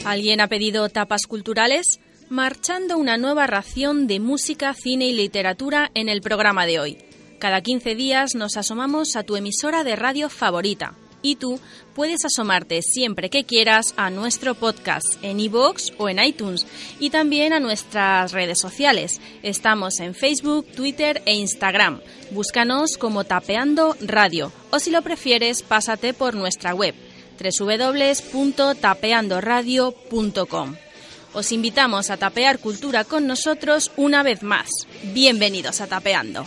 ¿Alguien ha pedido tapas culturales? Marchando una nueva ración de música, cine y literatura en el programa de hoy. Cada 15 días nos asomamos a tu emisora de radio favorita. Y tú puedes asomarte siempre que quieras a nuestro podcast en iVoox o en iTunes y también a nuestras redes sociales. Estamos en Facebook, Twitter e Instagram. Búscanos como Tapeando Radio o si lo prefieres, pásate por nuestra web www.tapeandoradio.com. Os invitamos a tapear cultura con nosotros una vez más. Bienvenidos a Tapeando.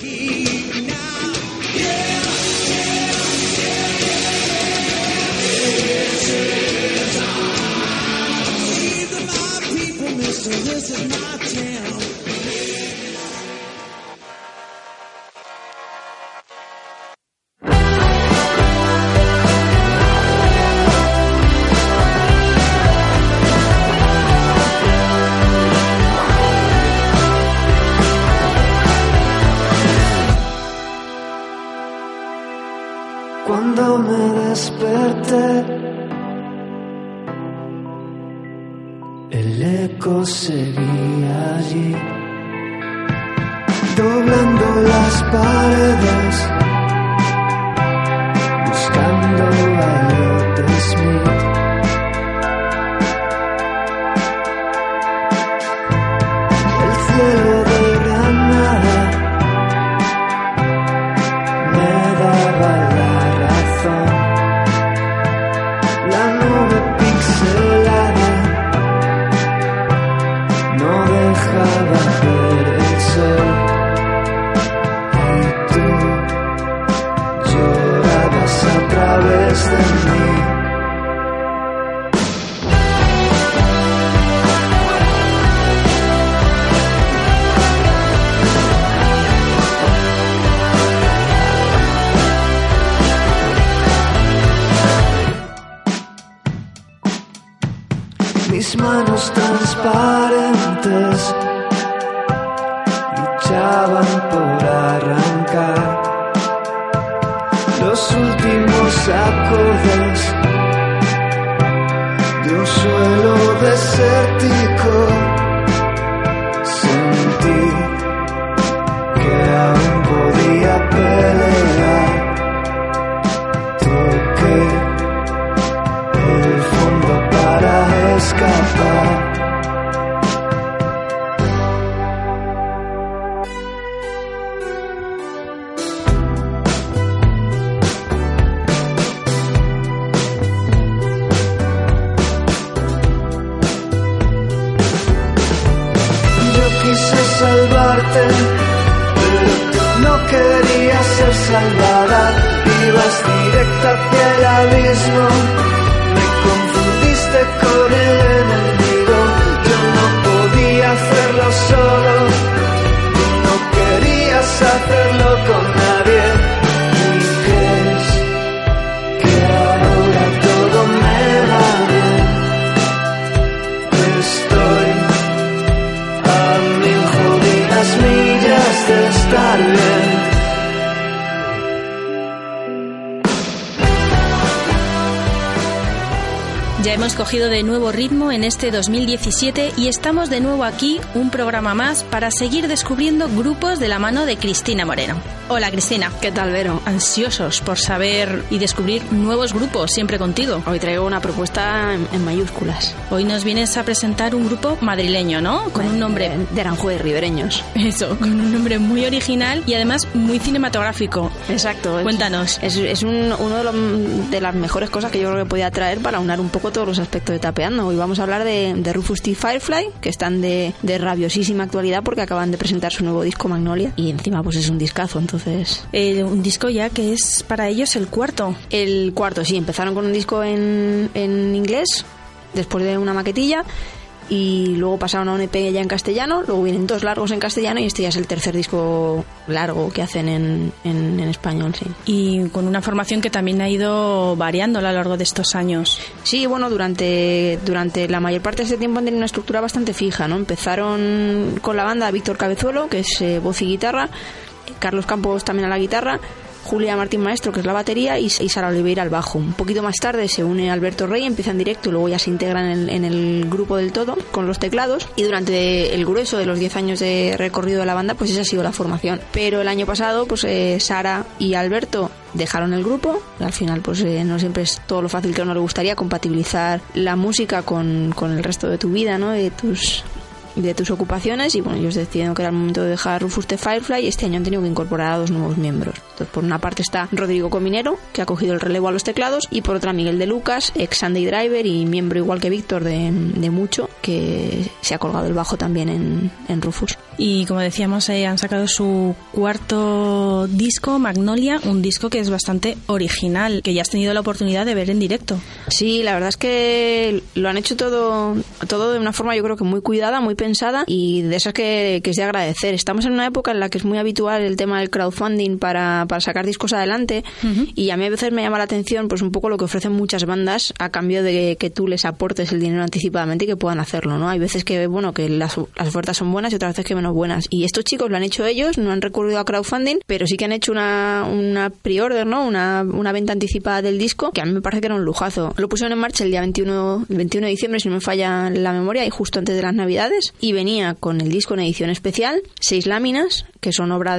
Cuando me desperté, el eco seguía allí, doblando las paredes, buscando a Elliot Smith. El cielo de Granada me daba la razón, la nube pixelada no dejaba ver el sol, y tú llorabas a través de mí. Mis manos transparentes luchaban por arrancar los últimos acordes de un suelo desértico. Sentí que aún podía pelear. Toqué el fondo para escapar. Yo quise salvarte, pero tú no querías ser salvada. Ibas directa hacia el abismo. Me confundiste con el enemigo. Yo no podía hacerlo solo. Tú no querías hacerlo con nadie. ¿Y crees que ahora todo me va bien? Estoy a 1000 jodidas millas de estar bien. Ya hemos cogido de nuevo ritmo en este 2017 y estamos de nuevo aquí, un programa más para seguir descubriendo grupos de la mano de Cristina Moreno. Hola Cristina. ¿Qué tal, Vero? Ansiosos por saber y descubrir nuevos grupos, siempre contigo. Hoy traigo una propuesta en mayúsculas. Hoy nos vienes a presentar un grupo madrileño, ¿no? Con un nombre... De Aranjuez, ribereños. Eso, con un nombre muy original y además muy cinematográfico. Exacto. Cuéntanos. Es uno de las mejores cosas que yo creo que podía traer para unar un poco todos los aspectos de Tapeando. Hoy vamos a hablar de Rufus T. Firefly, que están de rabiosísima actualidad porque acaban de presentar su nuevo disco Magnolia y encima pues es un discazo, entonces... un disco ya que es para ellos el cuarto. El cuarto, sí. Empezaron con un disco en inglés, después de una maquetilla, y luego pasaron a un EP ya en castellano, luego vienen 2 largos en castellano y este ya es el tercer disco largo que hacen en español, sí. Y con una formación que también ha ido variando a lo largo de estos años. Sí, bueno, durante la mayor parte de este tiempo han tenido una estructura bastante fija, ¿no? Empezaron con la banda Víctor Cabezuelo, que es voz y guitarra, Carlos Campos también a la guitarra, Julia Martín Maestro, que es la batería, y Sara Oliveira al bajo. Un poquito más tarde se une Alberto Rey, empieza en directo y luego ya se integran en el grupo del todo con los teclados, y durante el grueso de los 10 años de recorrido de la banda, pues esa ha sido la formación. Pero el año pasado, pues Sara y Alberto dejaron el grupo. Al final, pues no siempre es todo lo fácil que a uno le gustaría compatibilizar la música con el resto de tu vida, ¿no? De tus ocupaciones, y bueno, ellos decidieron que era el momento de dejar Rufus the Firefly, y este año han tenido que incorporar a 2 nuevos miembros. Entonces, por una parte está Rodrigo Cominero, que ha cogido el relevo a los teclados, y por otra Miguel de Lucas, ex Sunday Driver y miembro igual que Víctor de Mucho, que se ha colgado el bajo también en Rufus. Y como decíamos, han sacado su 4º disco, Magnolia, un disco que es bastante original, que ya has tenido la oportunidad de ver en directo. Sí, la verdad es que lo han hecho todo de una forma, yo creo que muy cuidada, muy pensada, y de esas que es de agradecer. Estamos en una época en la que es muy habitual el tema del crowdfunding para sacar discos adelante, y a mí a veces me llama la atención pues un poco lo que ofrecen muchas bandas a cambio de que tú les aportes el dinero anticipadamente y que puedan hacerlo, ¿no? Hay veces que, bueno, que las ofertas son buenas y otras veces que menos buenas, y estos chicos lo han hecho ellos, no han recurrido a crowdfunding, pero sí que han hecho una pre-order, ¿no? Una venta anticipada del disco, que a mí me parece que era un lujazo. Lo pusieron en marcha el día 21 de diciembre, si no me falla la memoria, y justo antes de las Navidades, y venía con el disco en edición especial, 6 láminas, que son obra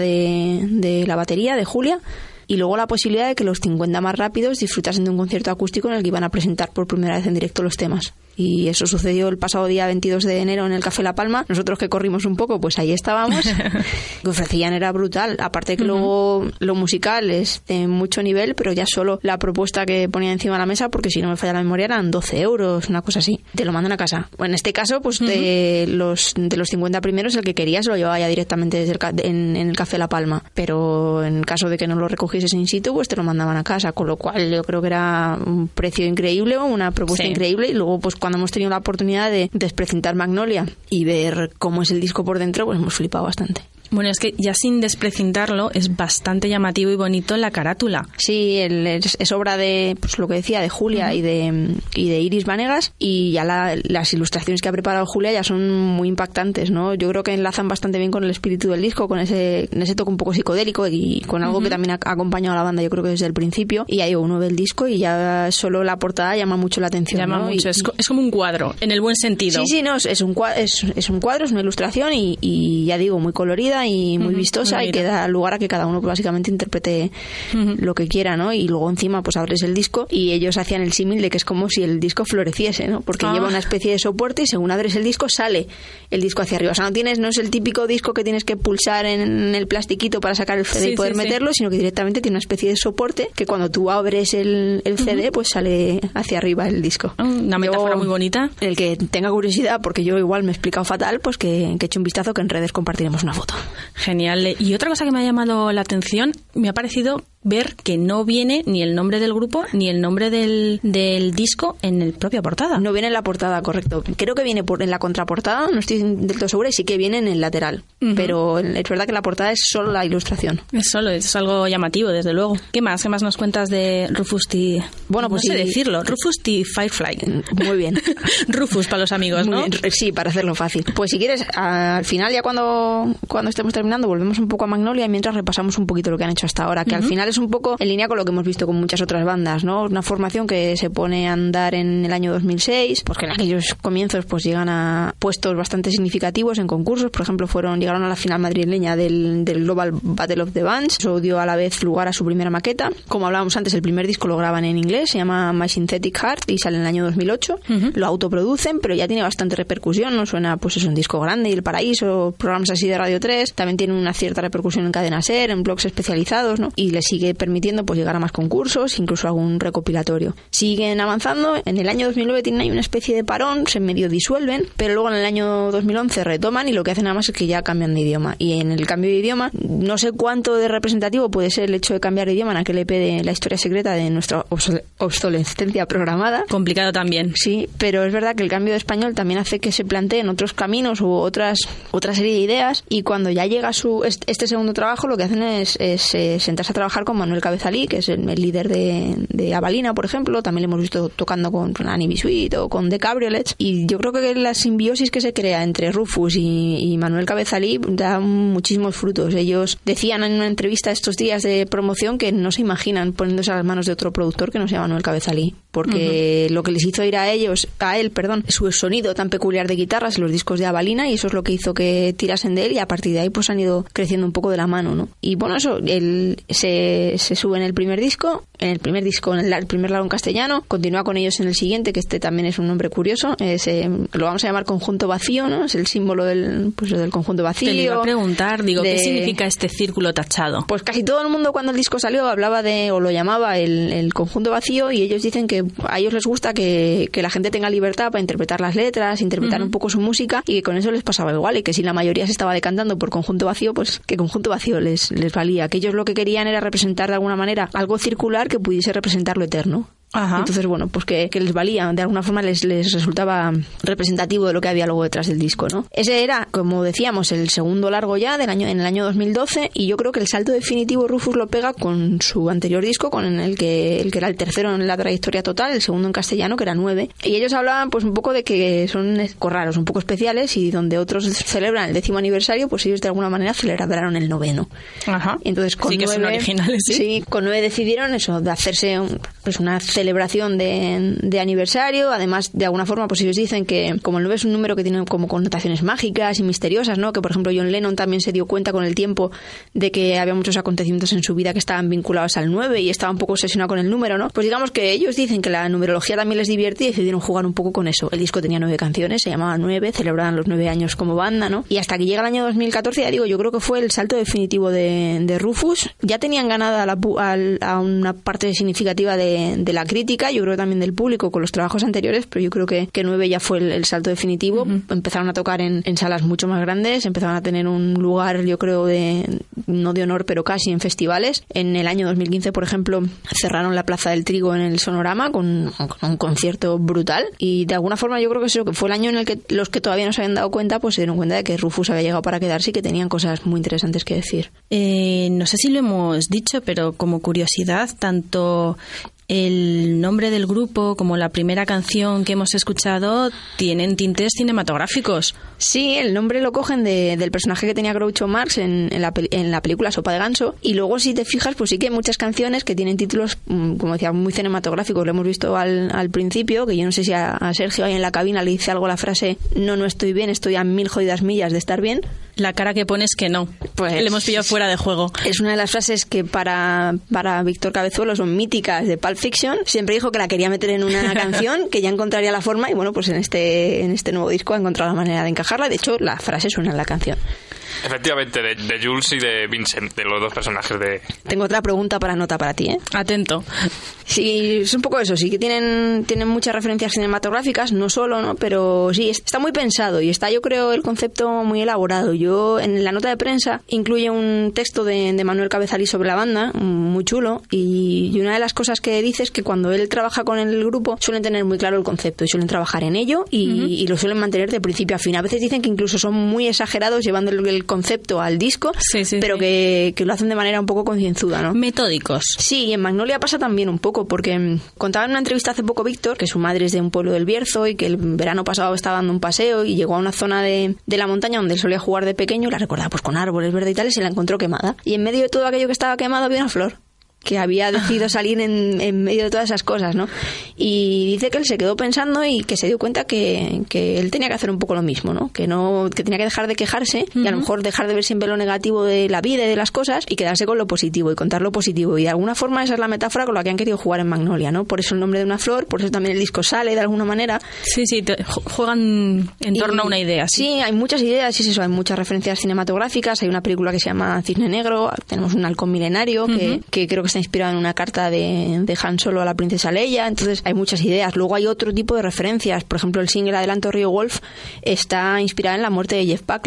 de la batería, de Julia, y luego la posibilidad de que los 50 más rápidos disfrutasen de un concierto acústico en el que iban a presentar por primera vez en directo los temas. Y eso sucedió el pasado día 22 de enero en el Café La Palma. Nosotros que corrimos un poco, pues ahí estábamos. Lo que ofrecían era brutal. Aparte que luego lo musical es de mucho nivel, pero ya solo la propuesta que ponía encima de la mesa, porque si no me falla la memoria eran 12 euros, una cosa así. Te lo mandan a casa. Bueno, en este caso, pues de los 50 primeros, el que quería se lo llevaba ya directamente desde en el Café La Palma. Pero en caso de que no lo recogieses in situ, pues te lo mandaban a casa. Con lo cual yo creo que era un precio increíble, una propuesta increíble. Y luego, pues cuando hemos tenido la oportunidad de desprecintar Magnolia y ver cómo es el disco por dentro, pues hemos flipado bastante. Bueno, es que ya sin desprecintarlo es bastante llamativo y bonito la carátula. Sí, es obra de, pues lo que decía, de Julia y de Iris Vanegas, y ya las ilustraciones que ha preparado Julia ya son muy impactantes, ¿no? Yo creo que enlazan bastante bien con el espíritu del disco, con ese toque un poco psicodélico y con algo que también ha acompañado a la banda, yo creo que desde el principio. Y ya digo, uno ve el disco y ya solo la portada llama mucho la atención. Llama mucho, es como un cuadro, en el buen sentido. Sí, no, es un cuadro, es una ilustración y ya digo, muy colorida y muy vistosa, y que da lugar a que cada uno básicamente interprete lo que quiera, ¿no? Y luego encima pues abres el disco y ellos hacían el símil de que es como si el disco floreciese, ¿no? Porque lleva una especie de soporte y según abres el disco sale el disco hacia arriba. O sea, no es el típico disco que tienes que pulsar en el plastiquito para sacar el CD y poder meterlo, sino que directamente tiene una especie de soporte que cuando tú abres el CD pues sale hacia arriba el disco. Una metáfora muy bonita. El que tenga curiosidad, porque yo igual me he explicado fatal, pues que eche un vistazo, que en redes compartiremos una foto. Genial. Y otra cosa que me ha llamado la atención, me ha parecido ver que no viene ni el nombre del grupo ni el nombre del disco en la propia portada. No viene en la portada, correcto. Creo que viene en la contraportada, no estoy del todo segura, y sí que viene en el lateral. Pero es verdad que la portada es solo la ilustración. Es algo llamativo, desde luego. ¿Qué más nos cuentas de Rufus T? Bueno, pues no sé decirlo. Rufus T Firefly. Muy bien. Rufus para los amigos, ¿no? Sí, para hacerlo fácil. Pues si quieres, al final, ya cuando estemos terminando, volvemos un poco a Magnolia y mientras repasamos un poquito lo que han hecho hasta ahora, que al final es un poco en línea con lo que hemos visto con muchas otras bandas, ¿no? Una formación que se pone a andar en el año 2006, porque en aquellos comienzos pues llegan a puestos bastante significativos en concursos. Por ejemplo, llegaron a la final madrileña del Global Battle of the Bands. Eso dio a la vez lugar a su primera maqueta. Como hablábamos antes, el primer disco lo graban en inglés, se llama My Synthetic Heart y sale en el año 2008. Lo autoproducen, pero ya tiene bastante repercusión, ¿no? Suena, pues es un disco grande, y El Paraíso, programas así de Radio 3. También tiene una cierta repercusión en Cadena SER, en blogs especializados, ¿no? Y le sigue permitiendo pues llegar a más concursos, incluso algún recopilatorio. Siguen avanzando. En el año 2009 tienen ahí una especie de parón, se medio disuelven, pero luego en el año 2011 retoman y lo que hacen nada más es que ya cambian de idioma. Y en el cambio de idioma, no sé cuánto de representativo puede ser el hecho de cambiar de idioma en aquel EP de La historia secreta de nuestra obsolescencia programada. Complicado también. Sí, pero es verdad que el cambio de español también hace que se planteen otros caminos u otra serie de ideas, y cuando ya llega este segundo trabajo lo que hacen es sentarse a trabajar con Manuel Cabezalí, que es el líder de Avalina, por ejemplo. También le hemos visto tocando con Annie Bisuit o con The Cabriolets. Y yo creo que la simbiosis que se crea entre Rufus y Manuel Cabezalí da muchísimos frutos. Ellos decían en una entrevista estos días de promoción que no se imaginan poniéndose a las manos de otro productor que no sea Manuel Cabezalí, porque lo que les hizo ir a él, su sonido tan peculiar de guitarras en los discos de Avalina, y eso es lo que hizo que tirasen de él, y a partir de ahí pues han ido creciendo un poco de la mano, ¿no? Y bueno, eso, él se sube en el primer disco, en el primer largo en castellano, continúa con ellos en el siguiente, que este también es un nombre curioso, lo vamos a llamar Conjunto Vacío, ¿no? Es el símbolo del conjunto vacío. Te lo iba a preguntar, ¿qué significa este círculo tachado? Pues casi todo el mundo cuando el disco salió hablaba o lo llamaba el conjunto vacío, y ellos dicen que a ellos les gusta que la gente tenga libertad para interpretar las letras, interpretar un poco su música, y que con eso les pasaba igual, y que si la mayoría se estaba decantando por conjunto vacío, pues que conjunto vacío les valía, que ellos lo que querían era representar de alguna manera algo circular que pudiese representar lo eterno. Ajá. Entonces, bueno, pues que les valía, de alguna forma les resultaba representativo de lo que había luego detrás del disco, ¿no? Ese era, como decíamos, el segundo largo ya en el año 2012, y yo creo que el salto definitivo Rufus lo pega con su anterior disco, con el que era el tercero en la trayectoria total, el segundo en castellano, que era 9. Y ellos hablaban pues un poco de que son raros, un poco especiales, y donde otros celebran el 10º aniversario, pues ellos de alguna manera celebraron el 9º. Ajá. Y entonces con 9, que son originales, ¿sí? Sí, con 9 decidieron eso, de hacerse una celebración de aniversario. Además, de alguna forma, pues ellos dicen que como el 9 es un número que tiene como connotaciones mágicas y misteriosas, ¿no? Que por ejemplo John Lennon también se dio cuenta con el tiempo de que había muchos acontecimientos en su vida que estaban vinculados al 9 y estaba un poco obsesionado con el número, ¿no? Pues digamos que ellos dicen que la numerología también les divierte y decidieron jugar un poco con eso. El disco tenía 9 canciones, se llamaba 9, celebraban los 9 años como banda, ¿no? Y hasta que llega el año 2014, ya digo, yo creo que fue el salto definitivo de Rufus. Ya tenían ganada a una parte significativa de la crítica, yo creo también del público con los trabajos anteriores, pero yo creo que 9 ya fue el salto definitivo. Empezaron a tocar en salas mucho más grandes, empezaron a tener un lugar, yo creo, no de honor, pero casi en festivales. En el año 2015, por ejemplo, cerraron la Plaza del Trigo en el Sonorama con un concierto brutal, y de alguna forma yo creo que eso que fue el año en el que los que todavía no se habían dado cuenta pues se dieron cuenta de que Rufus había llegado para quedarse y que tenían cosas muy interesantes que decir. No sé si lo hemos dicho, pero como curiosidad, tanto el nombre del grupo como la primera canción que hemos escuchado tienen tintes cinematográficos. Sí, el nombre lo cogen del personaje que tenía Groucho Marx en la película Sopa de Ganso, y luego si te fijas pues sí que hay muchas canciones que tienen títulos, como decía, muy cinematográficos. Lo hemos visto al principio, que yo no sé si a Sergio ahí en la cabina le dice algo la frase no estoy bien, estoy a 1000 jodidas millas de estar bien. La cara que pones que no, pues le hemos pillado fuera de juego. Es una de las frases que para Víctor Cabezuelo son míticas de Pulp Fiction. Siempre dijo que la quería meter en una canción, que ya encontraría la forma, y bueno, pues en este nuevo disco ha encontrado la manera de encajarla. De hecho, la frase suena en la canción. Efectivamente, de Jules y de Vincent, de los dos personajes de... Tengo otra pregunta para ti, ¿eh? Atento. Sí, es un poco eso, sí que tienen muchas referencias cinematográficas, no solo, ¿no? Pero sí, está muy pensado y está, yo creo, el concepto muy elaborado. Yo, en la nota de prensa, incluye un texto de Manuel Cabezalí sobre la banda, muy chulo, y una de las cosas que dice es que cuando él trabaja con el grupo suelen tener muy claro el concepto y suelen trabajar en ello y lo suelen mantener de principio a fin. A veces dicen que incluso son muy exagerados llevando el concepto al disco, pero que lo hacen de manera un poco concienzuda, ¿no? Metódicos. Sí, y en Magnolia pasa también un poco, porque contaba en una entrevista hace poco Víctor que su madre es de un pueblo del Bierzo y que el verano pasado estaba dando un paseo y llegó a una zona de la montaña donde él solía jugar de pequeño, y la recordaba pues con árboles verdes y tal, y se la encontró quemada. Y en medio de todo aquello que estaba quemado había una flor que había decidido salir en medio de todas esas cosas, ¿no? Y dice que él se quedó pensando y que se dio cuenta que él tenía que hacer un poco lo mismo, ¿no? Que tenía que dejar de quejarse y a lo mejor dejar de ver siempre lo negativo de la vida y de las cosas y quedarse con lo positivo y contar lo positivo. Y de alguna forma esa es la metáfora con la que han querido jugar en Magnolia, ¿no? Por eso el nombre de una flor, por eso también el disco sale de alguna manera. Sí, juegan en torno a una idea. Sí, hay muchas ideas, y es eso, hay muchas referencias cinematográficas. Hay una película que se llama Cisne Negro, tenemos un halcón milenario que creo que está inspirado en una carta de Han Solo a la princesa Leia. Entonces hay muchas ideas. Luego hay otro tipo de referencias. Por ejemplo, el single Adelanto Río Wolf está inspirado en la muerte de Jeff Buckley,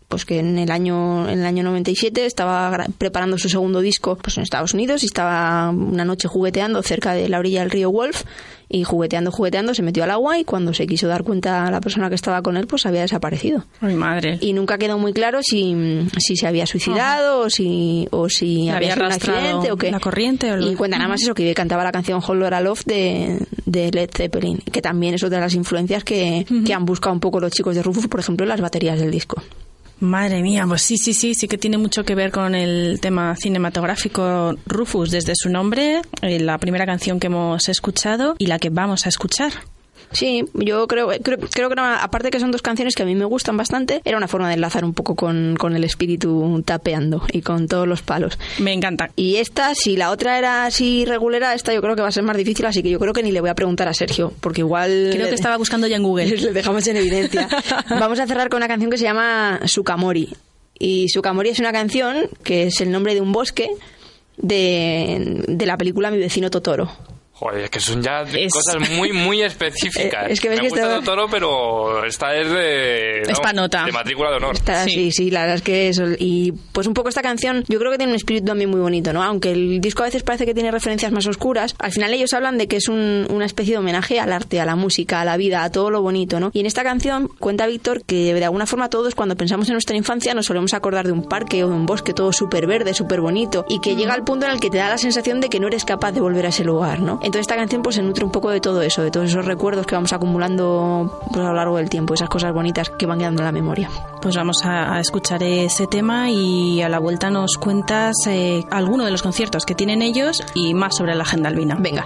pues que en el año 97 estaba preparando su segundo disco pues en Estados Unidos y estaba una noche jugueteando cerca de la orilla del río Wolf y jugueteando se metió al agua y cuando se quiso dar cuenta la persona que estaba con él pues había desaparecido. ¡Ay, madre! Y nunca quedó muy claro si se había suicidado o si había sido un accidente o qué. La corriente y cuenta nada más eso, que cantaba la canción Whole Lotta Love de Led Zeppelin, que también es otra de las influencias que han buscado un poco los chicos de Rufus, por ejemplo, en las baterías del disco. Madre mía, pues sí que tiene mucho que ver con el tema cinematográfico Rufus, desde su nombre, la primera canción que hemos escuchado y la que vamos a escuchar. Sí, yo creo que aparte que son dos canciones que a mí me gustan bastante, era una forma de enlazar un poco con el espíritu tapeando y con todos los palos. Me encanta. Y esta, si la otra era así regulera, esta yo creo que va a ser más difícil, así que yo creo que ni le voy a preguntar a Sergio, porque igual... Creo que estaba buscando ya en Google. Le dejamos en evidencia. Vamos a cerrar con una canción que se llama Sukamori. Y Sukamori es una canción que es el nombre de un bosque de la película Mi vecino Totoro. Joder, es que son ya cosas muy, muy específicas. Es que ves me gusta Totoro, pero esta es de matrícula de honor. Sí, la verdad es que eso. Y pues un poco esta canción, yo creo que tiene un espíritu también muy bonito, ¿no? Aunque el disco a veces parece que tiene referencias más oscuras, al final ellos hablan de que es una especie de homenaje al arte, a la música, a la vida, a todo lo bonito, ¿no? Y en esta canción cuenta Víctor que de alguna forma todos cuando pensamos en nuestra infancia nos solemos acordar de un parque o de un bosque todo súper verde, súper bonito, y que llega al punto en el que te da la sensación de que no eres capaz de volver a ese lugar, ¿no? Entonces esta canción pues se nutre un poco de todo eso, de todos esos recuerdos que vamos acumulando pues, a lo largo del tiempo, esas cosas bonitas que van quedando en la memoria. Pues vamos a escuchar ese tema y a la vuelta nos cuentas alguno de los conciertos que tienen ellos y más sobre la agenda albina. Venga.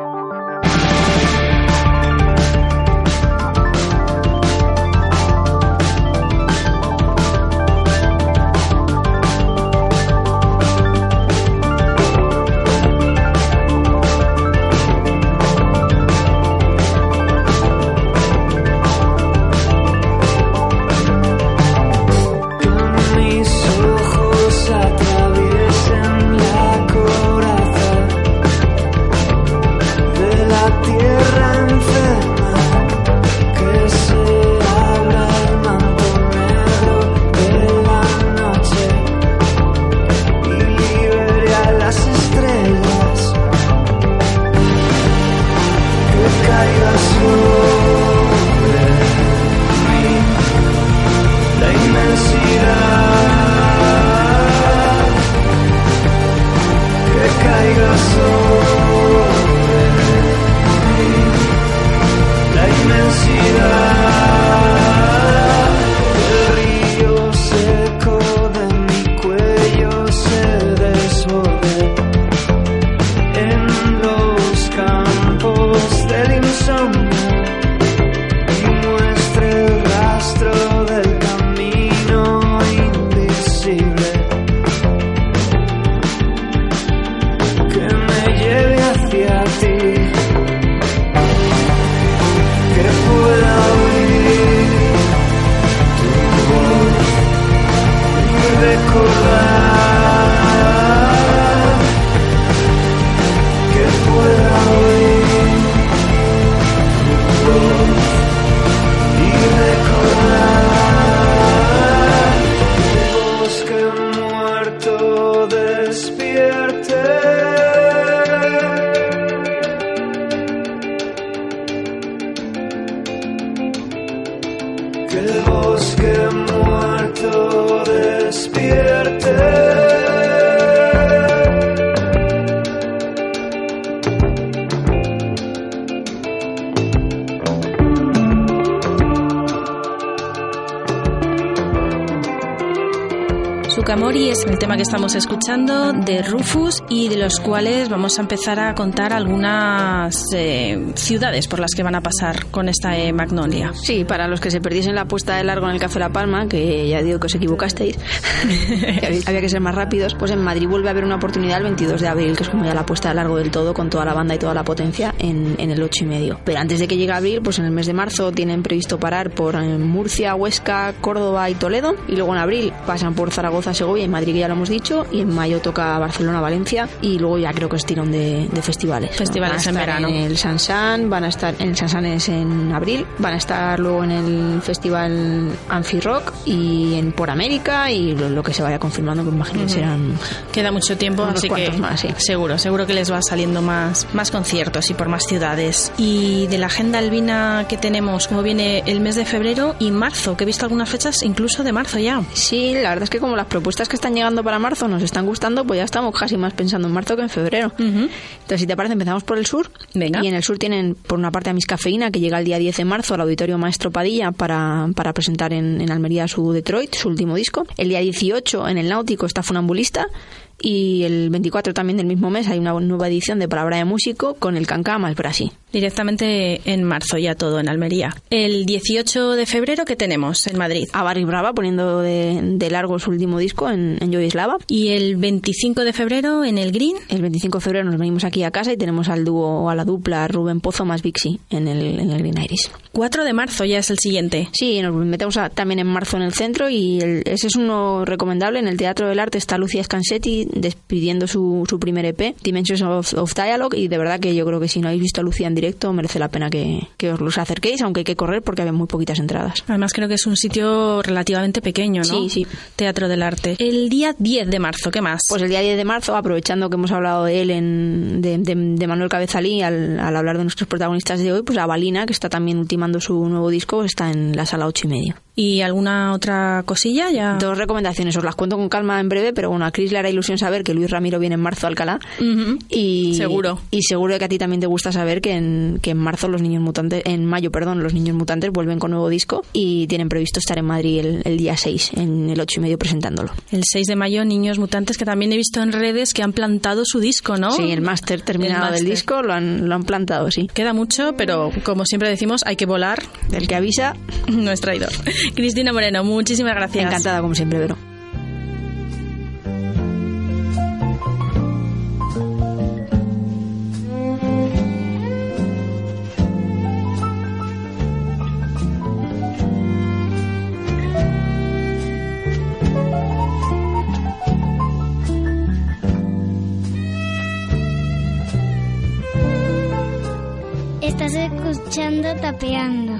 Sukamori es el tema que estamos escuchando de Rufus y de los cuales vamos a empezar a contar algunas ciudades por las que van a pasar con esta Magnolia. Sí, para los que se perdiesen la puesta de largo en el Café La Palma, que ya digo que os equivocasteis, había que ser más rápidos, pues en Madrid vuelve a haber una oportunidad el 22 de abril, que es como ya la puesta de largo del todo, con toda la banda y toda la potencia en el 8:30. Pero antes de que llegue abril, pues en el mes de marzo tienen previsto parar por Murcia, Huesca, Córdoba y Toledo, y luego en abril pasan por Zaragoza, Segovia y Madrid, que ya lo hemos dicho, y en mayo toca Barcelona, Valencia, y luego ya creo que es tirón de festivales. Festivales en verano. En el Sansan, van a estar en el Sansan es en abril, van a estar luego en el festival Amphi-Rock y en Por América, y lo que se vaya confirmando, que imagino que serán... Queda mucho tiempo, así que más, sí. seguro que les va saliendo más conciertos y por más ciudades. Y de la agenda albina que tenemos, como viene el mes de febrero y marzo, que he visto algunas fechas incluso de marzo ya. Sí, la verdad es que como las propuestas que están llegando para marzo nos están gustando, pues ya estamos casi más pensando en marzo que en febrero. Entonces, si te parece, empezamos por el sur. Venga. Y en el sur tienen, por una parte, a Miss Cafeína, que llega el día 10 de marzo al Auditorio Maestro Padilla para presentar en Almería su Detroit, su último disco. El día 18 en el Náutico está Funambulista. Y el 24 también del mismo mes hay una nueva edición de Palabra de Músico con el Cancá más Brasil. Directamente en marzo ya todo en Almería. El 18 de febrero, ¿qué tenemos en Madrid? A Barry Brava poniendo de largo su último disco en Joy Eslava. Y el 25 de febrero en el Green. El 25 de febrero nos venimos aquí a casa y tenemos al dúo, a la dupla Rubén Pozo más Vixi en el Green Iris. 4 de marzo ya es el siguiente. Sí, nos metemos también en marzo en el centro y ese es uno recomendable. En el Teatro del Arte está Lucia Scansetti despidiendo su primer EP, Dimensions of Dialogue, y de verdad que yo creo que si no habéis visto a Lucia en directo merece la pena que os los acerquéis, aunque hay que correr porque hay muy poquitas entradas. Además creo que es un sitio relativamente pequeño, ¿no? Sí. Teatro del Arte. El día 10 de marzo, ¿qué más? Pues el día 10 de marzo, aprovechando que hemos hablado de él de Manuel Cabezalí al hablar de nuestros protagonistas de hoy, pues Avalina, que está también ultimando su nuevo disco, está en la sala 8:30. ¿Y alguna otra cosilla? Ya. 2 recomendaciones, os las cuento con calma en breve, pero bueno, a Cris le hará ilusión saber que Luis Ramiro viene en marzo a Alcalá. Y seguro que a ti también te gusta saber que en marzo los niños mutantes, en mayo, perdón, los Niños Mutantes vuelven con nuevo disco y tienen previsto estar en Madrid el día 6, en el 8:30 presentándolo. El 6 de mayo, Niños Mutantes, que también he visto en redes que han plantado su disco, ¿no? Sí, el máster terminado del disco lo han plantado, sí. Queda mucho, pero como siempre decimos, hay que volar. El que avisa no es traidor. Cristina Moreno, muchísimas gracias. Encantada, como siempre, Vero. Estás escuchando Tapeando.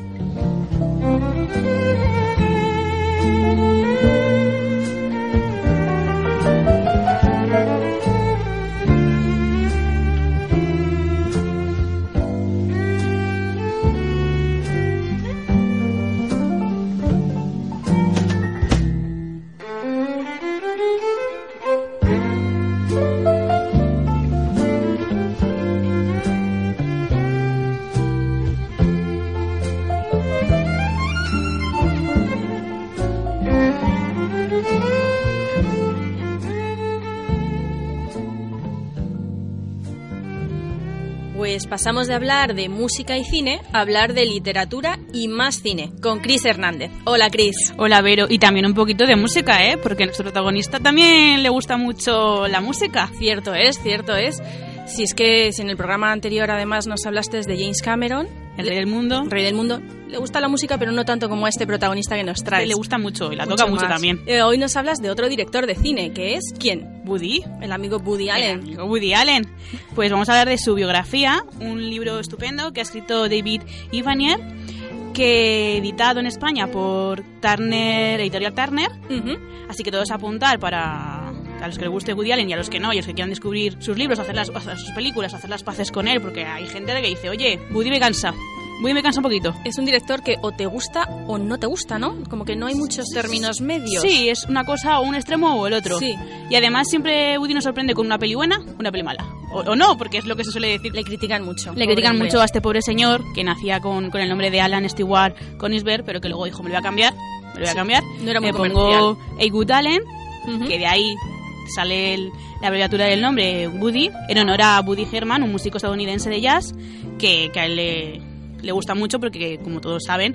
Pues pasamos de hablar de música y cine a hablar de literatura y más cine, con Cris Hernández. Hola, Cris. Hola, Vero. Y también un poquito de música, porque a nuestro protagonista también le gusta mucho la música. Cierto es. Si es que si en el programa anterior además nos hablaste de James Cameron, el rey del mundo. Le gusta la música, pero no tanto como a este protagonista que nos traes. Le gusta mucho y la toca mucho también. Hoy nos hablas de otro director de cine, que es ¿quién? Woody. El amigo Woody Allen. El amigo Woody Allen. Pues vamos a hablar de su biografía, un libro estupendo que ha escrito David Ivanier, que editado en España por Turner, Editorial Turner. Así que todos a apuntar para a los que les guste Woody Allen y a los que no, y a los que quieran descubrir sus libros, hacer sus películas, hacer las paces con él, porque hay gente que dice, oye, Woody me cansa un poquito. Es un director que o te gusta o no te gusta, ¿no? Como que no hay muchos términos medios. Sí, es una cosa o un extremo o el otro. Sí. Y además siempre Woody nos sorprende con una peli buena o una peli mala. O no, porque es lo que se suele decir. Le critican mucho. Le critican mucho a este pobre señor que nacía con el nombre de Alan Stewart Konigsberg, pero que luego dijo, me lo voy a cambiar. No era muy me pongo A. Good Allen, que de ahí sale la abreviatura del nombre Woody, en honor a Woody Herman, un músico estadounidense de jazz que a él le gusta mucho porque, como todos saben,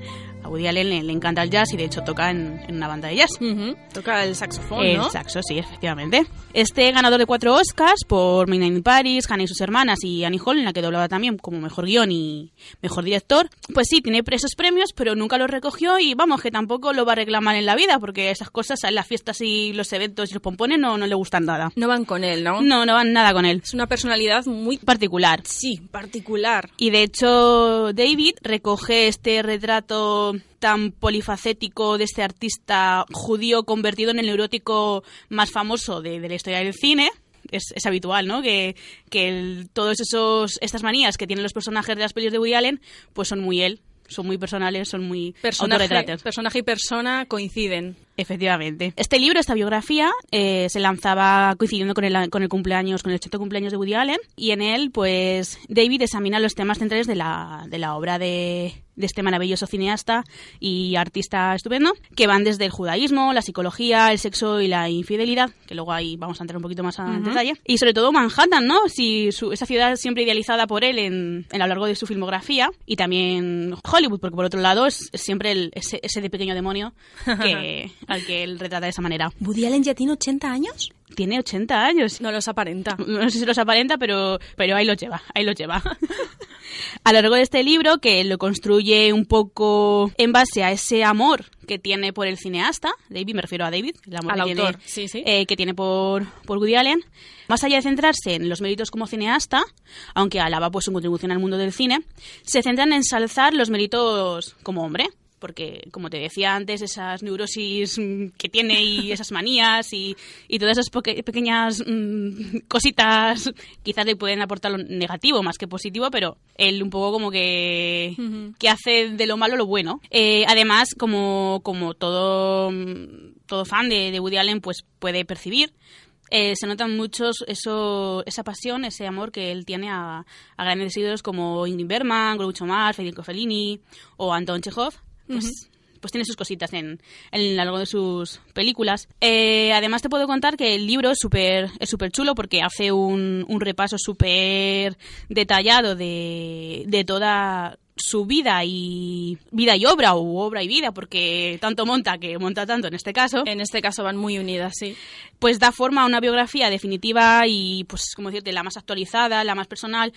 A Woody Allen le encanta el jazz y de hecho toca en una banda de jazz. Toca el saxofón, El ¿no? saxo, sí, efectivamente. Este ganador de 4 Oscars por Midnight in Paris, Hannah y sus hermanas y Annie Hall, en la que doblaba también como mejor guión y mejor director, pues sí, tiene esos premios, pero nunca los recogió y vamos, que tampoco lo va a reclamar en la vida, porque esas cosas, las fiestas y los eventos y los pompones no le gustan nada. No van con él, ¿no? No van nada con él. Es una personalidad muy Particular. Sí, particular. Y de hecho, David recoge este retrato tan polifacético de este artista judío convertido en el neurótico más famoso de la historia del cine. Es habitual, ¿no? Que todas estas manías que tienen los personajes de las pelis de Woody Allen, pues son muy él. Son muy personales, son muy autorretratos. Personaje y persona coinciden. Efectivamente. Este libro, esta biografía, se lanzaba coincidiendo con el 80 cumpleaños de Woody Allen, y en él, pues, David examina los temas centrales de la obra de este maravilloso cineasta y artista estupendo, que van desde el judaísmo, la psicología, el sexo y la infidelidad, que luego ahí vamos a entrar un poquito más en detalle, y sobre todo Manhattan, ¿no? Esa ciudad siempre idealizada por él a lo largo de su filmografía, y también Hollywood, porque por otro lado es siempre ese de pequeño demonio al que él retrata de esa manera. ¿Woody Allen ya tiene 80 años? Tiene 80 años. No los aparenta. No sé si los aparenta, pero ahí los lleva. A lo largo de este libro, que lo construye un poco en base a ese amor que tiene por el cineasta, David, me refiero a David, el amor al que autor, tiene, que tiene por Woody Allen, más allá de centrarse en los méritos como cineasta, aunque alaba pues su contribución al mundo del cine, se centran en ensalzar los méritos como hombre. Porque, como te decía antes, esas neurosis que tiene y esas manías y todas esas pequeñas cositas quizás le pueden aportar lo negativo más que positivo, pero él un poco como que hace de lo malo lo bueno. Además, como todo fan de Woody Allen pues puede percibir, se notan muchos esa pasión, ese amor que él tiene a grandes ídolos como Ingrid Bergman, Groucho Marx, Federico Fellini o Anton Chekhov. Pues tiene sus cositas en algo de sus películas. Además te puedo contar que el libro es súper chulo porque hace un repaso súper detallado de toda su vida y obra, o obra y vida, porque tanto monta tanto en este caso. En este caso van muy unidas, sí. Pues da forma a una biografía definitiva y, pues, como decirte, la más actualizada, la más personal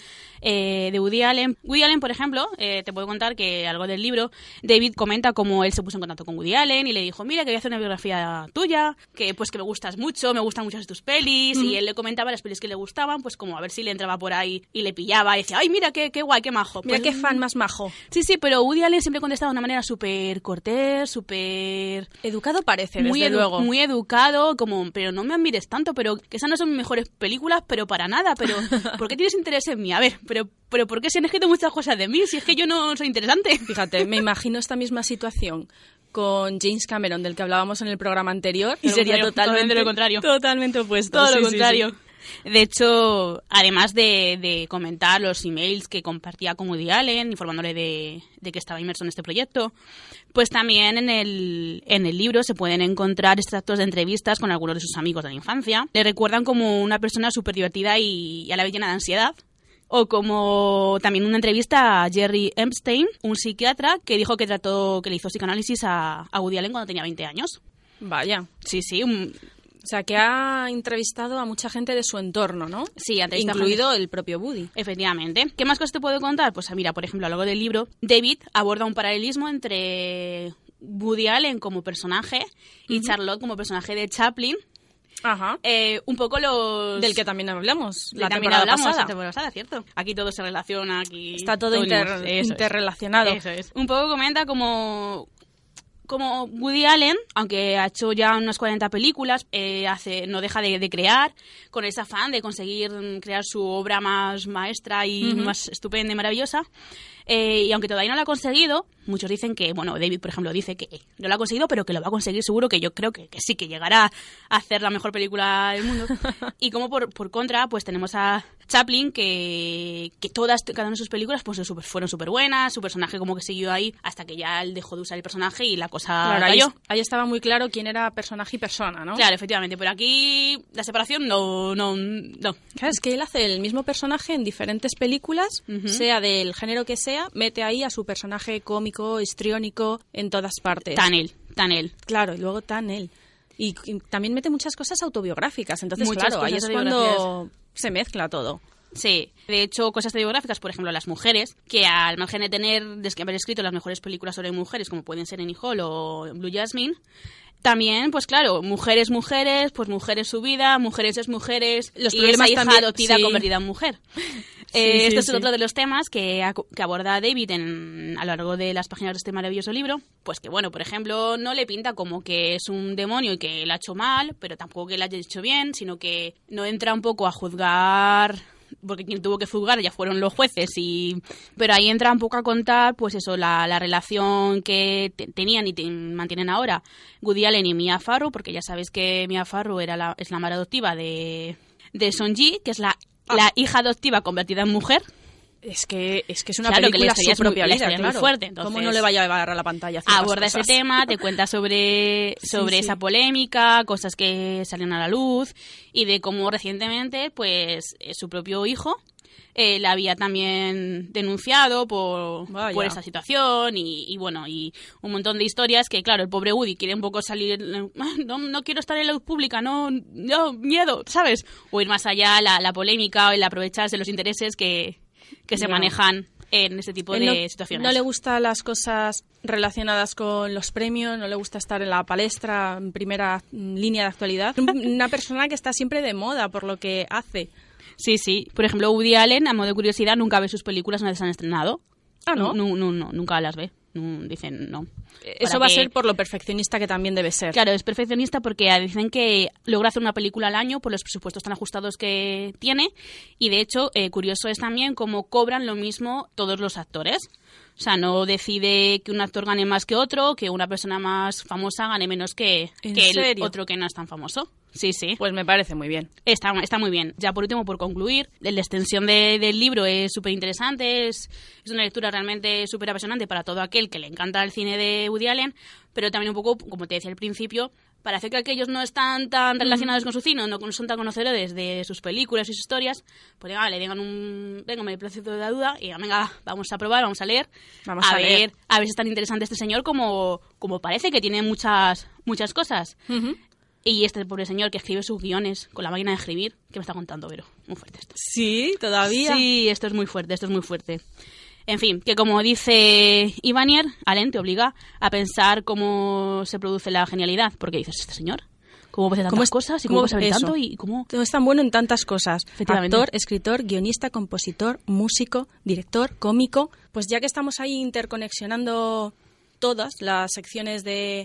de Woody Allen. Woody Allen, por ejemplo, te puedo contar que algo del libro, David comenta cómo él se puso en contacto con Woody Allen y le dijo, mira, que voy a hacer una biografía tuya, que me gustas mucho, me gustan muchas tus pelis, y él le comentaba las pelis que le gustaban, pues como a ver si le entraba por ahí y le pillaba y decía, ay, mira, qué guay, qué majo. Mira, pues, qué fan más majo. Sí, pero Woody Allen siempre contestaba de una manera súper cortés, súper... Educado parece, desde luego. Muy educado, pero no me admires tanto, pero que esas no son mis mejores películas, pero para nada, pero ¿por qué tienes interés en mí? A ver, pero ¿por qué se han escrito muchas cosas de mí si es que yo no soy interesante? Fíjate, me imagino esta misma situación con James Cameron, del que hablábamos en el programa anterior, y sería totalmente lo contrario. Totalmente opuesto. Todo lo contrario. Sí. De hecho, además de comentar los emails que compartía con Woody Allen, informándole de que estaba inmerso en este proyecto, pues también en el libro se pueden encontrar extractos de entrevistas con algunos de sus amigos de la infancia. Le recuerdan como una persona súper divertida y a la vez llena de ansiedad. O como también una entrevista a Jerry Epstein, un psiquiatra que dijo que le hizo psicoanálisis a Woody Allen cuando tenía 20 años. Vaya. Sí. O sea, que ha entrevistado a mucha gente de su entorno, ¿no? Sí, ha entrevistado incluido el propio Woody. Efectivamente. ¿Qué más cosas te puedo contar? Pues mira, por ejemplo, a lo largo del libro, David aborda un paralelismo entre Woody Allen como personaje y Charlotte como personaje de Chaplin. Ajá. Un poco del que también hablamos la temporada pasada, cierto. Aquí todo se relaciona, aquí... Está todo interrelacionado. Eso es. Un poco comenta como Woody Allen, aunque ha hecho ya unas 40 películas, no deja de crear, con ese afán de conseguir crear su obra más maestra y más estupenda y maravillosa. Y aunque todavía no lo ha conseguido, muchos dicen que, bueno, David, por ejemplo, dice que no lo ha conseguido, pero que lo va a conseguir seguro, que yo creo que sí, que llegará a hacer la mejor película del mundo. Y como por contra, pues tenemos a Chaplin, que cada una de sus películas pues fueron súper buenas, su personaje como que siguió ahí hasta que ya él dejó de usar el personaje y la cosa cayó. Ahí estaba muy claro quién era personaje y persona, ¿no? Claro, efectivamente, pero aquí la separación no. Claro, es que él hace el mismo personaje en diferentes películas, sea del género que sea, sea, mete ahí a su personaje cómico, histriónico, en todas partes. Tan él. Claro, y luego tan él. Y también mete muchas cosas autobiográficas, entonces Muchas claro, ahí cosas es cuando se mezcla todo. Sí, de hecho, cosas biográficas, por ejemplo, las mujeres, que al margen de haber escrito las mejores películas sobre mujeres, como pueden ser Annie Hall o Blue Jasmine, también, pues claro, mujeres, pues mujeres su vida, mujeres es mujeres, los y problemas esa hija también, adoptiva sí. convertida en mujer. Este es otro de los temas que aborda David a lo largo de las páginas de este maravilloso libro. Pues que, bueno, por ejemplo, no le pinta como que es un demonio y que la ha hecho mal, pero tampoco que la haya hecho bien, sino que no entra un poco a juzgar, porque quien tuvo que juzgar ya fueron los jueces, pero ahí entra un poco a contar, pues eso, la relación que tenían y mantienen ahora Woody Allen y Mia Farrow, porque ya sabéis que Mia Farrow es la madre adoptiva de Song-ji, que es la hija adoptiva convertida en mujer. Es que es una claro, película que la su propia vida, es claro. muy fuerte. Entonces, ¿cómo no le vaya a llevar a la pantalla? Aborda ese tema, te cuenta sobre esa polémica, cosas que salen a la luz y de cómo recientemente, pues, su propio hijo la había también denunciado por esa situación y bueno, y un montón de historias que, claro, el pobre Woody quiere un poco salir, no quiero estar en la luz pública, no, miedo, ¿sabes? O ir más allá, la polémica o el aprovecharse de los intereses que se manejan en este tipo de situaciones. No le gustan las cosas relacionadas con los premios, no le gusta estar en la palestra, en primera línea de actualidad. Una persona que está siempre de moda por lo que hace. Sí. Por ejemplo, Woody Allen, a modo de curiosidad, nunca ve sus películas una vez se han estrenado. Ah, ¿no? No, nunca las ve. Dicen no. Eso va a ser por lo perfeccionista que también debe ser. Claro, es perfeccionista porque dicen que logra hacer una película al año por los presupuestos tan ajustados que tiene y de hecho, curioso es también cómo cobran lo mismo todos los actores. O sea, no decide que un actor gane más que otro, que una persona más famosa gane menos que el otro que no es tan famoso. Sí. Pues me parece muy bien. Está muy bien. Ya por último, por concluir, la extensión del libro es súper interesante, es una lectura realmente súper apasionante para todo aquel que le encanta el cine de Woody Allen, pero también un poco, como te decía al principio, para hacer que aquellos no están tan relacionados con su cine, no son tan conocedores de sus películas y sus historias, pues le digan venga, me placito de la duda y venga, vamos a probar, vamos a leer, a ver si es tan interesante este señor como parece que tiene muchas cosas. Uh-huh. Y este pobre señor que escribe sus guiones con la máquina de escribir, ¿qué me está contando, Vero? Muy fuerte esto. Sí, todavía. Sí, esto es muy fuerte. En fin, que como dice Ivanier, Allen te obliga a pensar cómo se produce la genialidad. Porque dices, este señor, ¿cómo puede hacer tantas cosas? ¿Y cómo puede saber tanto? ¿Y cómo es tan bueno en tantas cosas? Efectivamente. Actor, escritor, guionista, compositor, músico, director, cómico. Pues ya que estamos ahí interconexionando todas las secciones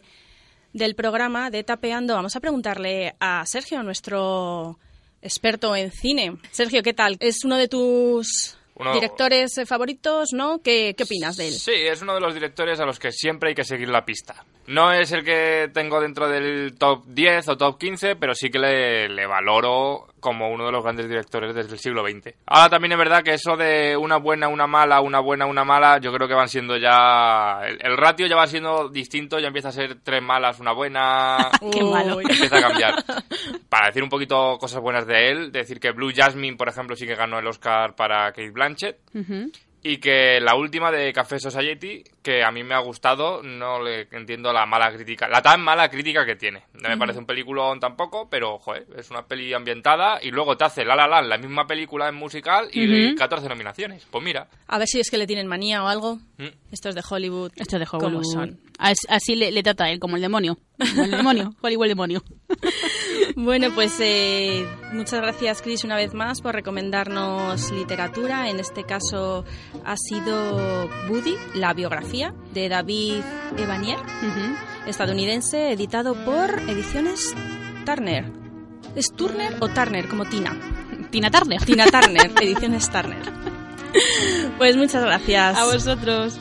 del programa de Tapeando, vamos a preguntarle a Sergio, nuestro experto en cine. Sergio, ¿qué tal? ¿Es uno de tus directores favoritos, no? ¿Qué opinas de él? Sí, es uno de los directores a los que siempre hay que seguir la pista. No es el que tengo dentro del top 10 o top 15, pero sí que le valoro como uno de los grandes directores desde el siglo XX. Ahora también es verdad que eso de una buena, una mala, una buena, una mala, yo creo que van siendo ya... El ratio ya va siendo distinto, ya empieza a ser 3 malas, una buena... ¡Qué malo! Empieza a cambiar. Para decir un poquito cosas buenas de él, decir que Blue Jasmine, por ejemplo, sí que ganó el Oscar para Cate Blanchett. Uh-huh. Y que la última de Café Society, que a mí me ha gustado, no le entiendo la mala crítica, la tan mala crítica que tiene. No me parece un peliculón tampoco, pero, joder, es una peli ambientada y luego te hace La La Land, la misma película en musical y 14 nominaciones. Pues mira. A ver si es que le tienen manía o algo. Estos de Hollywood. ¿Cómo son? Así le trata a él, como el demonio. El demonio, Hollywood el demonio. Bueno, pues muchas gracias, Chris, una vez más por recomendarnos literatura. En este caso ha sido Woody, la biografía de David Evanier, estadounidense, editado por Ediciones Turner. ¿Es Turner o Turner, como Tina? Tina Turner. Tina Turner, Ediciones Turner. Pues muchas gracias. A vosotros.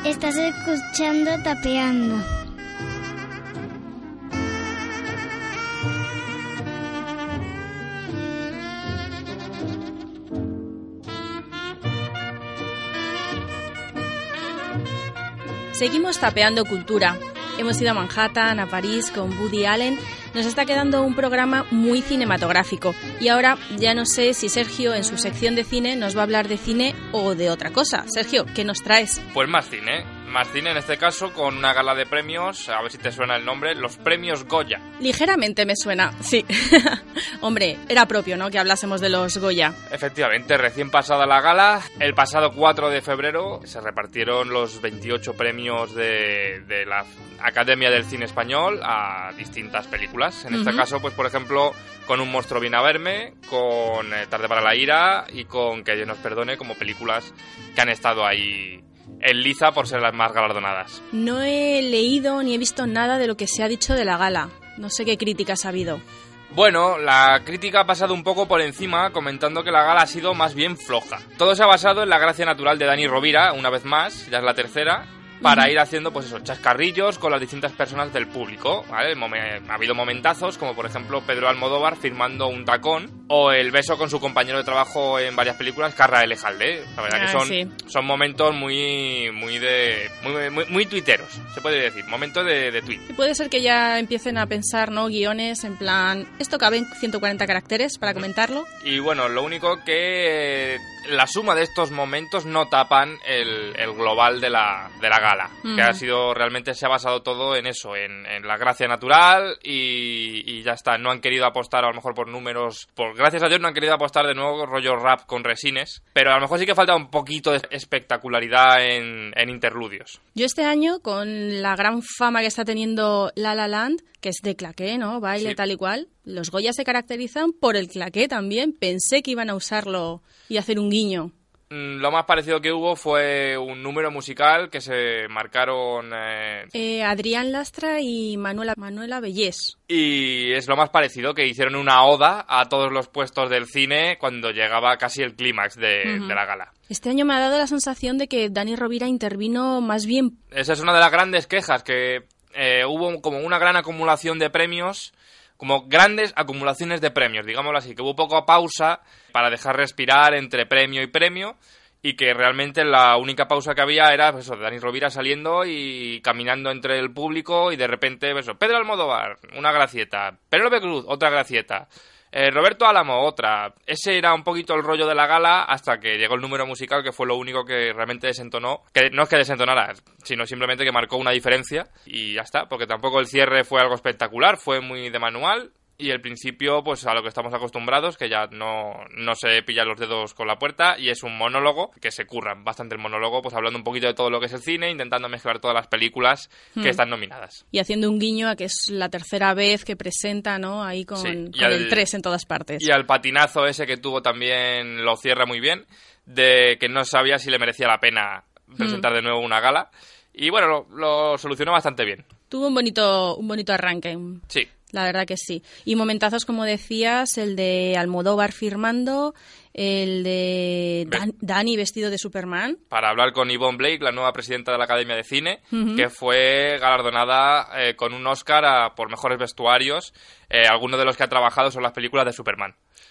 Estás escuchando Tapeando. Seguimos tapeando cultura. Hemos ido a Manhattan, a París con Woody Allen. Nos está quedando un programa muy cinematográfico. Y ahora ya no sé si Sergio en su sección de cine nos va a hablar de cine o de otra cosa. Sergio, ¿qué nos traes? Pues más cine en este caso, con una gala de premios, a ver si te suena el nombre, los premios Goya. Ligeramente me suena, sí. Hombre, era propio, ¿no?, que hablásemos de los Goya. Efectivamente, recién pasada la gala, el pasado 4 de febrero se repartieron los 28 premios de la Academia del Cine Español a distintas películas. En este caso, pues por ejemplo, con Un monstruo viene a verme, con Tarde para la ira y con Que Dios nos perdone, como películas que han estado ahí en liza por ser las más galardonadas. No he leído ni he visto nada de lo que se ha dicho de la gala. No sé qué críticas ha habido. Bueno, la crítica ha pasado un poco por encima, comentando que la gala ha sido más bien floja. Todo se ha basado en la gracia natural de Dani Rovira, una vez más, ya es la tercera, para ir haciendo, pues eso, chascarrillos con las distintas personas del público, ¿vale? Ha habido momentazos, como por ejemplo Pedro Almodóvar firmando un tacón, o el beso con su compañero de trabajo en varias películas, Carra Elejalde. La verdad que son momentos muy tuiteros, se puede decir, momentos de tuit. Y puede ser que ya empiecen a pensar, ¿no?, guiones en plan, ¿esto cabe en 140 caracteres para comentarlo? Y bueno, lo único que la suma de estos momentos no tapan el global de la gala, que ha sido, realmente se ha basado todo en eso, en la gracia natural y ya está. No han querido apostar a lo mejor por números, gracias a Dios no han querido apostar de nuevo rollo rap con resines, pero a lo mejor sí que falta un poquito de espectacularidad en interludios. Yo este año, con la gran fama que está teniendo La La Land, que es de claqué, ¿no?, baile, tal y cual, los Goya se caracterizan por el claqué también. Pensé que iban a usarlo y hacer un guiño. Lo más parecido que hubo fue un número musical que se marcaron Adrián Lastra y Manuela Bellés. Y es lo más parecido, que hicieron una oda a todos los puestos del cine cuando llegaba casi el clímax de la gala. Este año me ha dado la sensación de que Dani Rovira intervino más bien. Esa es una de las grandes quejas, que hubo como una gran acumulación de premios, como grandes acumulaciones de premios, digámoslo así, que hubo poca pausa para dejar respirar entre premio y premio, y que realmente la única pausa que había era, pues eso, Dani Rovira saliendo y caminando entre el público, y de repente, pues eso, Pedro Almodóvar, una gracieta, Penélope Cruz, otra gracieta, Roberto Álamo, otra. Ese era un poquito el rollo de la gala, hasta que llegó el número musical, que fue lo único que realmente desentonó. Que no es que desentonara, sino simplemente que marcó una diferencia, y ya está, porque tampoco el cierre fue algo espectacular, fue muy de manual. Y el principio, pues a lo que estamos acostumbrados, que ya no se pillan los dedos con la puerta, y es un monólogo, que se curran bastante el monólogo, pues hablando un poquito de todo lo que es el cine, intentando mezclar todas las películas que están nominadas. Y haciendo un guiño a que es la tercera vez que presenta, ¿no?, ahí con el 3 en todas partes. Y al patinazo ese que tuvo también lo cierra muy bien, de que no sabía si le merecía la pena presentar de nuevo una gala. Y bueno, lo solucionó bastante bien. Tuvo un bonito arranque. Sí. La verdad que sí. Y momentazos, como decías, el de Almodóvar firmando, el de Dani vestido de Superman. Para hablar con Yvonne Blake, la nueva presidenta de la Academia de Cine, que fue galardonada con un Oscar por mejores vestuarios. Algunos de los que ha trabajado son las películas de Superman.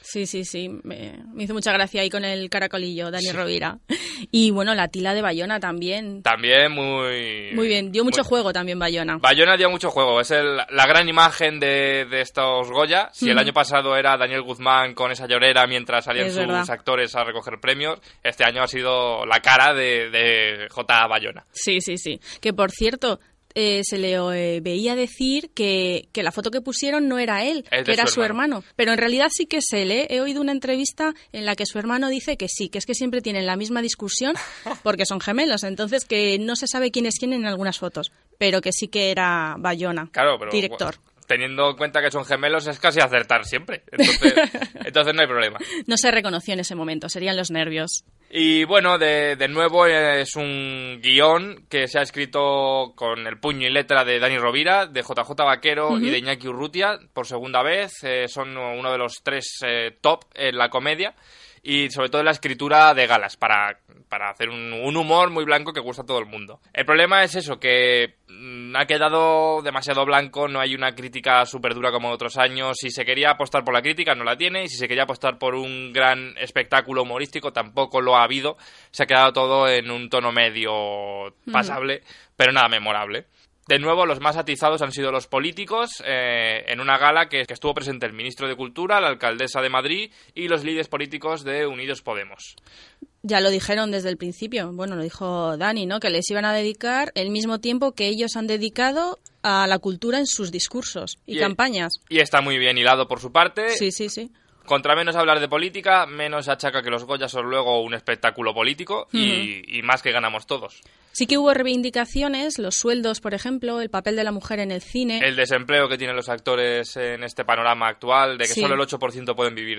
Sí. Me hizo mucha gracia ahí con el caracolillo, Dani Rovira. Y bueno, la Tila de Bayona también. También muy bien. Dio mucho juego también Bayona. Bayona dio mucho juego. Es la gran imagen de estos Goya. Si el año pasado era Daniel Guzmán con esa llorera mientras salían sus actores a recoger premios, este año ha sido la cara de J. Bayona. Sí. Que por cierto, se le veía decir que la foto que pusieron no era él, que era su hermano. Pero en realidad sí que es él, ¿eh? He oído una entrevista en la que su hermano dice que sí, que es que siempre tienen la misma discusión porque son gemelos, entonces que no se sabe quién es quién en algunas fotos, pero que sí que era Bayona, claro, pero, director. Bueno, teniendo en cuenta que son gemelos, es casi acertar siempre. Entonces no hay problema. No se reconoció en ese momento, serían los nervios. Y bueno, de nuevo es un guión que se ha escrito con el puño y letra de Dani Rovira, de JJ Vaquero y de Iñaki Urrutia por segunda vez. Son uno de los 3 top en la comedia. Y sobre todo en la escritura de galas, para hacer un humor muy blanco que gusta a todo el mundo. El problema es eso, que ha quedado demasiado blanco, no hay una crítica súper dura como en otros años. Si se quería apostar por la crítica, no la tiene, y si se quería apostar por un gran espectáculo humorístico, tampoco lo ha habido. Se ha quedado todo en un tono medio pasable, pero nada memorable. De nuevo, los más atizados han sido los políticos, en una gala que estuvo presente el ministro de Cultura, la alcaldesa de Madrid y los líderes políticos de Unidos Podemos. Ya lo dijeron desde el principio, bueno, lo dijo Dani, ¿no? Que les iban a dedicar el mismo tiempo que ellos han dedicado a la cultura en sus discursos y campañas. Y está muy bien hilado por su parte. Sí, sí, sí. Contra menos hablar de política, menos achaca que los Goya son luego un espectáculo político y más que ganamos todos. Sí que hubo reivindicaciones, los sueldos, por ejemplo, el papel de la mujer en el cine. El desempleo que tienen los actores en este panorama actual, de que solo el 8% pueden vivir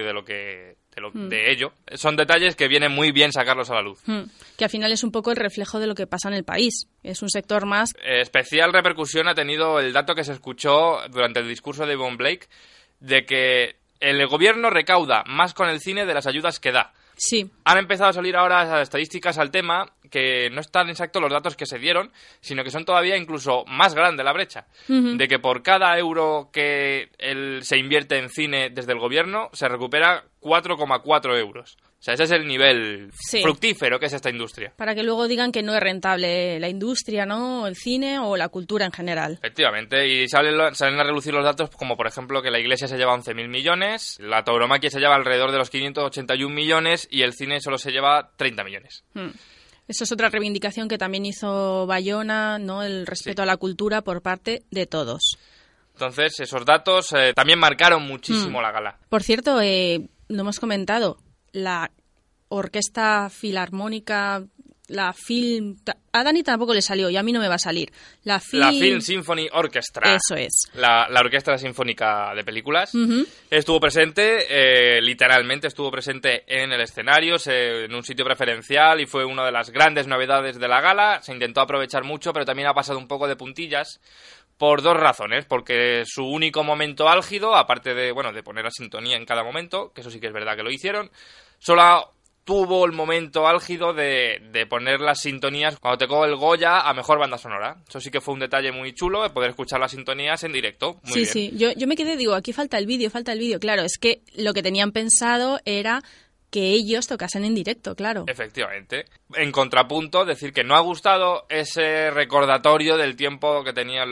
de ello. Son detalles que vienen muy bien sacarlos a la luz. Que al final es un poco el reflejo de lo que pasa en el país. Es un sector más... Especial repercusión ha tenido el dato que se escuchó durante el discurso de Yvonne Blake, de que el gobierno recauda más con el cine de las ayudas que da. Sí. Han empezado a salir ahora esas estadísticas al tema, que no están exactos los datos que se dieron, sino que son todavía incluso más grande la brecha. De que por cada euro que se invierte en cine desde el gobierno, se recupera 4,4 euros. O sea, ese es el nivel fructífero que es esta industria. Para que luego digan que no es rentable la industria, ¿no? El cine o la cultura en general. Efectivamente, y salen a relucir los datos como, por ejemplo, que la Iglesia se lleva 11.000 millones, la tauromaquia se lleva alrededor de los 581 millones y el cine solo se lleva 30 millones. Eso es otra reivindicación que también hizo Bayona, ¿no? El respeto a la cultura por parte de todos. Entonces, esos datos también marcaron muchísimo la gala. Por cierto, no hemos comentado, la orquesta filarmónica, la film... A Dani tampoco le salió y a mí no me va a salir. La Film Symphony Orchestra. Eso es. La orquesta sinfónica de películas. Estuvo presente, literalmente estuvo presente en el escenario, en un sitio preferencial, y fue una de las grandes novedades de la gala. Se intentó aprovechar mucho, pero también ha pasado un poco de puntillas. Por 2 razones, porque su único momento álgido, aparte de poner la sintonía en cada momento, que eso sí que es verdad que lo hicieron, solo tuvo el momento álgido de poner las sintonías cuando tocó el Goya a Mejor Banda Sonora. Eso sí que fue un detalle muy chulo, de poder escuchar las sintonías en directo. Muy bien. Sí. Yo me quedé, aquí falta el vídeo. Claro, es que lo que tenían pensado era que ellos tocasen en directo, claro. Efectivamente. En contrapunto, decir que no ha gustado ese recordatorio del tiempo que tenían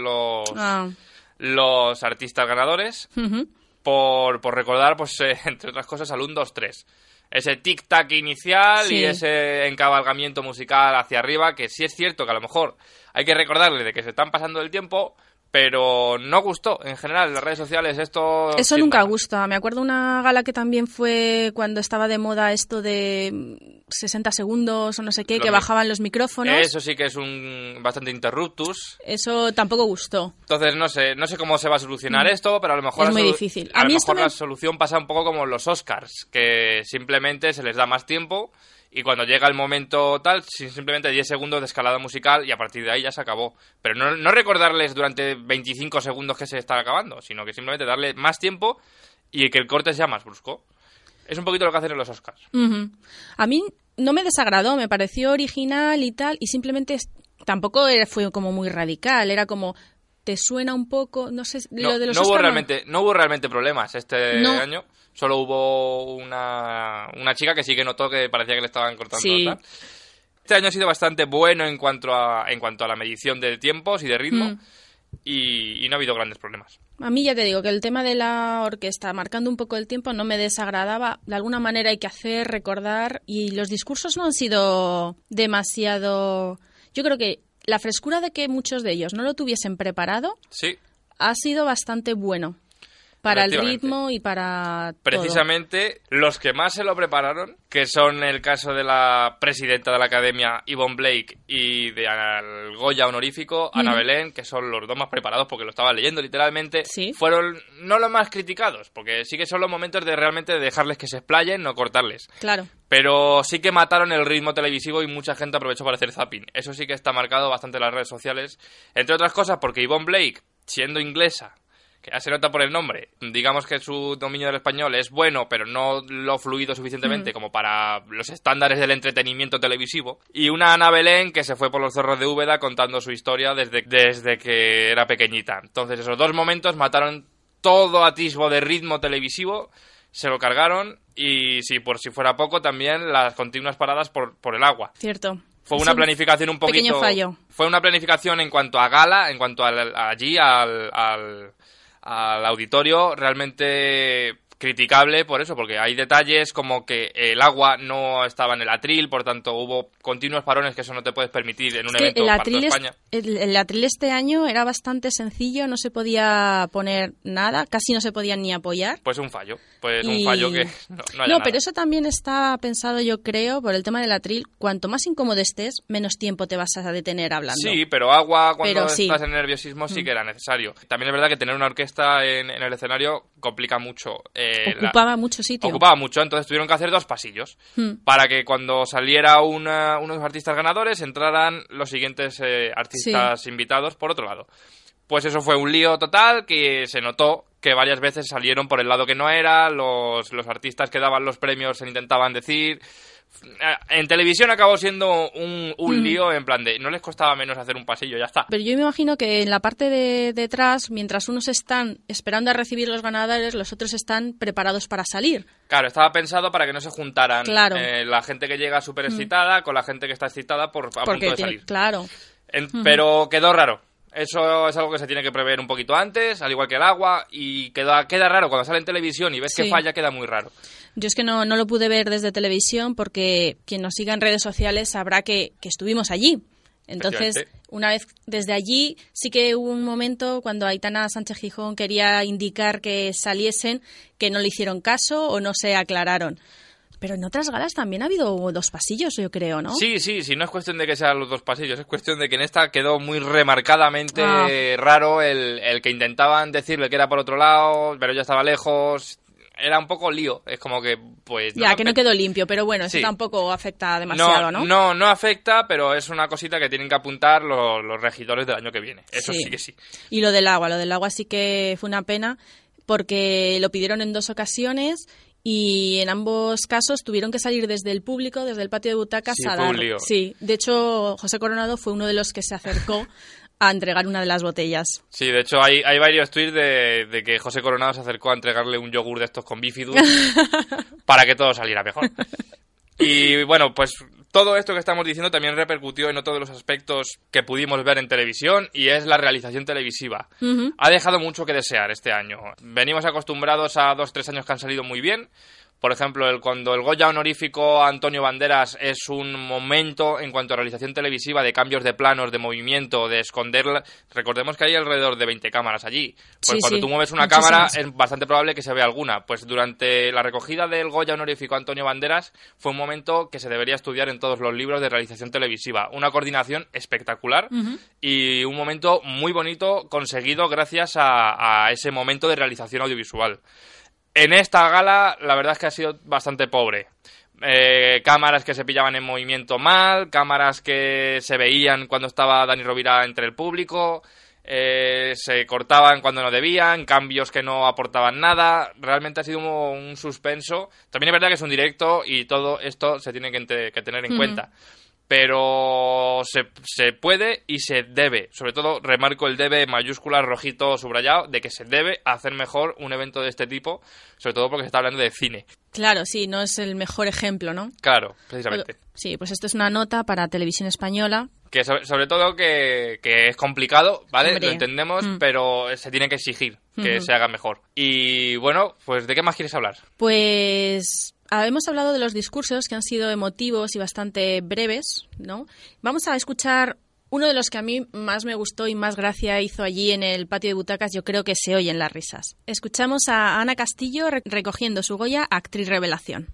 los artistas ganadores por recordar, entre otras cosas, al 1, 2, 3. Ese tic-tac inicial y ese encabalgamiento musical hacia arriba, que sí es cierto que a lo mejor hay que recordarle de que se están pasando el tiempo, pero no gustó. En general, en las redes sociales Eso nunca gusta. Me acuerdo una gala que también fue cuando estaba de moda esto de 60 segundos o no sé qué, que bajaban los micrófonos. Eso sí que es bastante interruptus. Eso tampoco gustó. Entonces, no sé cómo se va a solucionar esto, pero a lo mejor... Es muy difícil. A lo mejor la solución pasa un poco como los Oscars, que simplemente se les da más tiempo. Y cuando llega el momento tal, simplemente 10 segundos de escalada musical y a partir de ahí ya se acabó. Pero no recordarles durante 25 segundos que se está acabando, sino que simplemente darle más tiempo y que el corte sea más brusco. Es un poquito lo que hacen en los Oscars. A mí no me desagradó, me pareció original y tal, y simplemente tampoco fue como muy radical, era como... ¿Te suena un poco? No sé, lo de los Oscars... No hubo realmente problemas este año. Solo hubo una chica que sí que notó que parecía que le estaban cortando. Sí. Este año ha sido bastante bueno en cuanto a la medición de tiempos y de ritmo. Y no ha habido grandes problemas. A mí ya te digo que el tema de la orquesta marcando un poco el tiempo no me desagradaba. De alguna manera hay que recordar, y los discursos no han sido demasiado... Yo creo que la frescura de que muchos de ellos no lo tuviesen preparado ha sido bastante bueno para el ritmo y para precisamente todo. Los que más se lo prepararon, que son el caso de la presidenta de la Academia, Yvonne Blake, y del Goya honorífico, Ana Belén, que son los 2 más preparados porque lo estaba leyendo literalmente, fueron no los más criticados, porque sí que son los momentos de realmente dejarles que se explayen, no cortarles. Claro. Pero sí que mataron el ritmo televisivo y mucha gente aprovechó para hacer zapping. Eso sí que está marcado bastante en las redes sociales. Entre otras cosas porque Yvonne Blake, siendo inglesa, que ya se nota por el nombre, digamos que su dominio del español es bueno, pero no lo fluido suficientemente como para los estándares del entretenimiento televisivo. Y una Ana Belén que se fue por los cerros de Úbeda contando su historia desde que era pequeñita. Entonces esos dos momentos mataron todo atisbo de ritmo televisivo, se lo cargaron y por si fuera poco también las continuas paradas por el agua. Cierto. Fue una planificación un poquito... Pequeño fallo. Fue una planificación en cuanto a gala, en cuanto allí al auditorio, realmente criticable por eso, porque hay detalles como que el agua no estaba en el atril, por tanto hubo continuos parones que eso no te puedes permitir en un evento el para atril toda España. El atril este año era bastante sencillo, no se podía poner nada, casi no se podían ni apoyar. Pues un fallo que no haya nada. Pero eso también está pensado, yo creo, por el tema del atril. Cuanto más incómodo estés, menos tiempo te vas a detener hablando. Sí, pero agua cuando estás en nerviosismo sí que era necesario. También es verdad que tener una orquesta en el escenario complica mucho. Ocupaba mucho sitio. Ocupaba mucho, entonces tuvieron que hacer 2 pasillos para que cuando saliera unos artistas ganadores entraran los siguientes artistas invitados por otro lado. Pues eso fue un lío total que se notó que varias veces salieron por el lado que no era, los artistas que daban los premios se intentaban decir. En televisión acabó siendo un lío en plan de no les costaba menos hacer un pasillo, ya está. Pero yo me imagino que en la parte de detrás, mientras unos están esperando a recibir los ganadores, los otros están preparados para salir. Claro, estaba pensado para que no se juntaran claro. La gente que llega súper excitada con la gente que está excitada a punto de salir. Claro. Pero quedó raro. Eso es algo que se tiene que prever un poquito antes, al igual que el agua, y queda raro. Cuando sale en televisión y ves que falla, queda muy raro. Yo es que no lo pude ver desde televisión porque quien nos siga en redes sociales sabrá que estuvimos allí. Entonces, una vez desde allí, sí que hubo un momento cuando Aitana Sánchez Gijón quería indicar que saliesen, que no le hicieron caso o no se aclararon. Pero en otras galas también ha habido 2 pasillos, yo creo, ¿no? Sí, no es cuestión de que sean los 2 pasillos, es cuestión de que en esta quedó muy remarcadamente raro el que intentaban decirle que era por otro lado, pero ya estaba lejos. Era un poco lío, es como que pues... Ya, que no quedó limpio, pero bueno, eso tampoco afecta demasiado, ¿no? No afecta, pero es una cosita que tienen que apuntar los regidores del año que viene, eso sí que sí. Y lo del agua sí que fue una pena, porque lo pidieron en 2 ocasiones... Y en ambos casos tuvieron que salir desde el público, desde el patio de butacas a dar... Sí, de hecho, José Coronado fue uno de los que se acercó a entregar una de las botellas. Sí, de hecho hay varios tweets de que José Coronado se acercó a entregarle un yogur de estos con bifidus para que todo saliera mejor. Y bueno, pues todo esto que estamos diciendo también repercutió en otro de los aspectos que pudimos ver en televisión y es la realización televisiva. Ha dejado mucho que desear este año. Venimos acostumbrados a 2-3 años que han salido muy bien. Por ejemplo, cuando el Goya honorífico a Antonio Banderas es un momento en cuanto a realización televisiva de cambios de planos, de movimiento, de esconderla. Recordemos que hay alrededor de 20 cámaras allí. Pues cuando tú mueves una cámara es bastante probable que se vea alguna. Pues durante la recogida del Goya honorífico a Antonio Banderas fue un momento que se debería estudiar en todos los libros de realización televisiva. Una coordinación espectacular y un momento muy bonito conseguido gracias a ese momento de realización audiovisual. En esta gala, la verdad es que ha sido bastante pobre. Cámaras que se pillaban en movimiento mal, cámaras que se veían cuando estaba Dani Rovira entre el público, se cortaban cuando no debían, cambios que no aportaban nada. Realmente ha sido un suspenso. También es verdad que es un directo y todo esto se tiene que tener en cuenta. Pero se puede y se debe, sobre todo remarco el debe mayúscula, rojito, subrayado, de que se debe hacer mejor un evento de este tipo, sobre todo porque se está hablando de cine. Claro, sí, no es el mejor ejemplo, ¿no? Claro, precisamente. Sí, pues esto es una nota para Televisión Española. Que sobre todo que es complicado, ¿vale? Hombre. Lo entendemos, pero se tiene que exigir que se haga mejor. Y bueno, pues ¿de qué más quieres hablar? Pues... hemos hablado de los discursos que han sido emotivos y bastante breves, ¿no? Vamos a escuchar uno de los que a mí más me gustó y más gracia hizo allí en el patio de butacas. Yo creo que se oyen las risas. Escuchamos a Ana Castillo recogiendo su Goya, actriz revelación.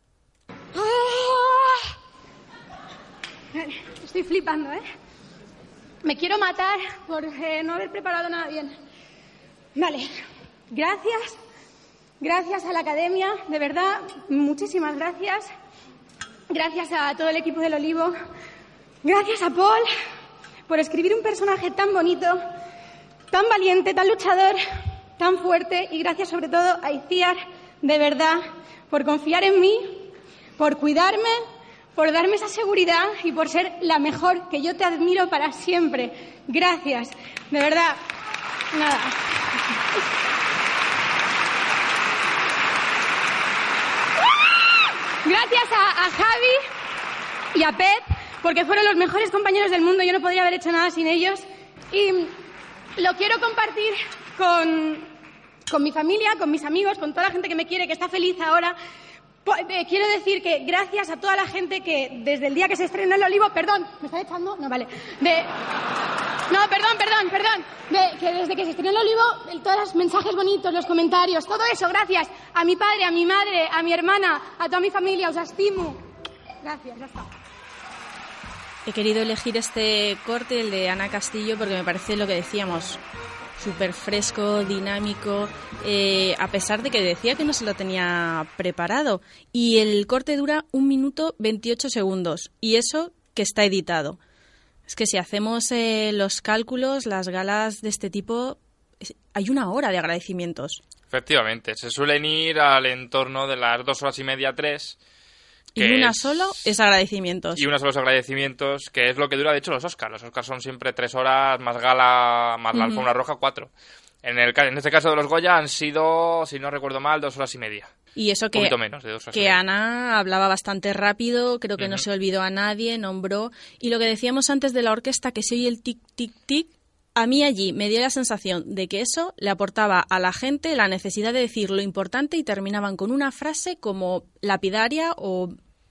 Estoy flipando, ¿eh? Me quiero matar por no haber preparado nada bien. Vale, gracias. Gracias a la Academia, de verdad, muchísimas gracias. Gracias a todo el equipo del Olivo. Gracias a Paul por escribir un personaje tan bonito, tan valiente, tan luchador, tan fuerte. Y gracias sobre todo a Itziar, de verdad, por confiar en mí, por cuidarme, por darme esa seguridad y por ser la mejor, que yo te admiro para siempre. Gracias, de verdad. Nada. Gracias a Javi y a Pep, porque fueron los mejores compañeros del mundo. Yo no podría haber hecho nada sin ellos. Y lo quiero compartir con mi familia, con mis amigos, con toda la gente que me quiere, que está feliz ahora. Quiero decir que gracias a toda la gente que desde el día que se estrenó El Olivo... Perdón, ¿me está echando? No, vale. Perdón. Que desde que se estrenó El Olivo, todos los mensajes bonitos, los comentarios, todo eso, gracias a mi padre, a mi madre, a mi hermana, a toda mi familia, os estimo. Gracias, ya está. He querido elegir este corte, el de Ana Castillo, porque me parece lo que decíamos, súper fresco, dinámico, a pesar de que decía que no se lo tenía preparado. Y el corte dura 1 minuto 28 segundos, y eso que está editado. Es que si hacemos los cálculos, las galas de este tipo, hay 1 hora de agradecimientos. Efectivamente, se suelen ir al entorno de las 2 horas y media, 3. Y una solo es agradecimientos. Y una solo es agradecimientos, que es lo que dura, de hecho, los Oscars. Los Oscars son siempre 3 horas, más gala, más la alfombra roja, 4. En este caso de los Goya han sido, si no recuerdo mal, 2 horas y media. Y eso que, un poquito menos de 2 horas y que media. Ana hablaba bastante rápido, creo que no se olvidó a nadie, nombró. Y lo que decíamos antes de la orquesta, que se oye el tic, tic, tic, a mí allí me dio la sensación de que eso le aportaba a la gente la necesidad de decir lo importante y terminaban con una frase como lapidaria o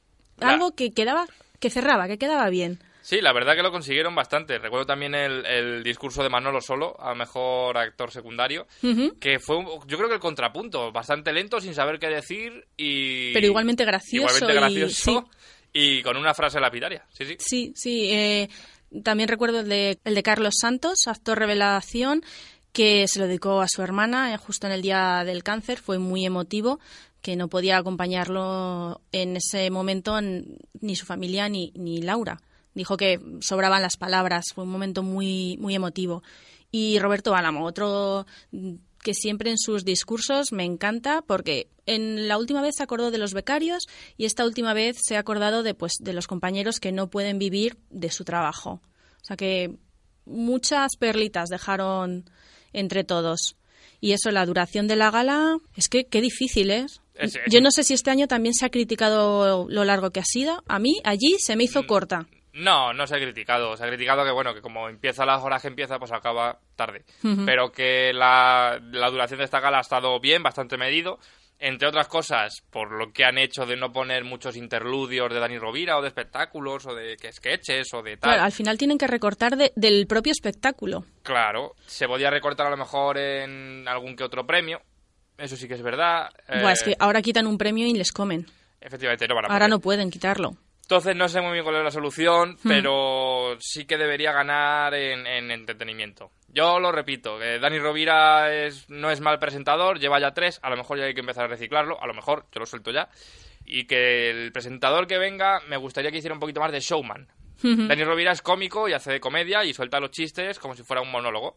algo que cerraba, que quedaba bien. Sí, la verdad que lo consiguieron bastante. Recuerdo también el discurso de Manolo Solo, a mejor actor secundario, que fue, yo creo que el contrapunto, bastante lento, sin saber qué decir y... Pero igualmente gracioso. Y con una frase lapidaria, sí. Sí. También recuerdo el de Carlos Santos, actor revelación, que se lo dedicó a su hermana justo en el día del cáncer. Fue muy emotivo, que no podía acompañarlo en ese momento ni su familia ni Laura. Dijo que sobraban las palabras, fue un momento muy, muy emotivo. Y Roberto Álamo, otro que siempre en sus discursos me encanta, porque en la última vez se acordó de los becarios y esta última vez se ha acordado de los compañeros que no pueden vivir de su trabajo. O sea que muchas perlitas dejaron entre todos. Y eso, la duración de la gala, es que qué difícil es. Yo no sé si este año también se ha criticado lo largo que ha sido. A mí, allí, se me hizo corta. No se ha criticado. Se ha criticado que como empieza a las horas que empieza, pues acaba tarde. Pero que la duración de esta gala ha estado bien, bastante medido. Entre otras cosas, por lo que han hecho de no poner muchos interludios de Dani Rovira o de espectáculos o de sketches o de tal. Claro, al final tienen que recortar del propio espectáculo. Claro, se podía recortar a lo mejor en algún que otro premio. Eso sí que es verdad. Es que ahora quitan un premio y les comen. Efectivamente, no van a poner. Ahora no pueden quitarlo. Entonces no sé muy bien cuál es la solución, pero sí que debería ganar en entretenimiento. Yo lo repito, Dani Rovira no es mal presentador, lleva ya 3, a lo mejor ya hay que empezar a reciclarlo, a lo mejor, yo lo suelto ya. Y que el presentador que venga, me gustaría que hiciera un poquito más de showman. Dani Rovira es cómico y hace de comedia y suelta los chistes como si fuera un monólogo.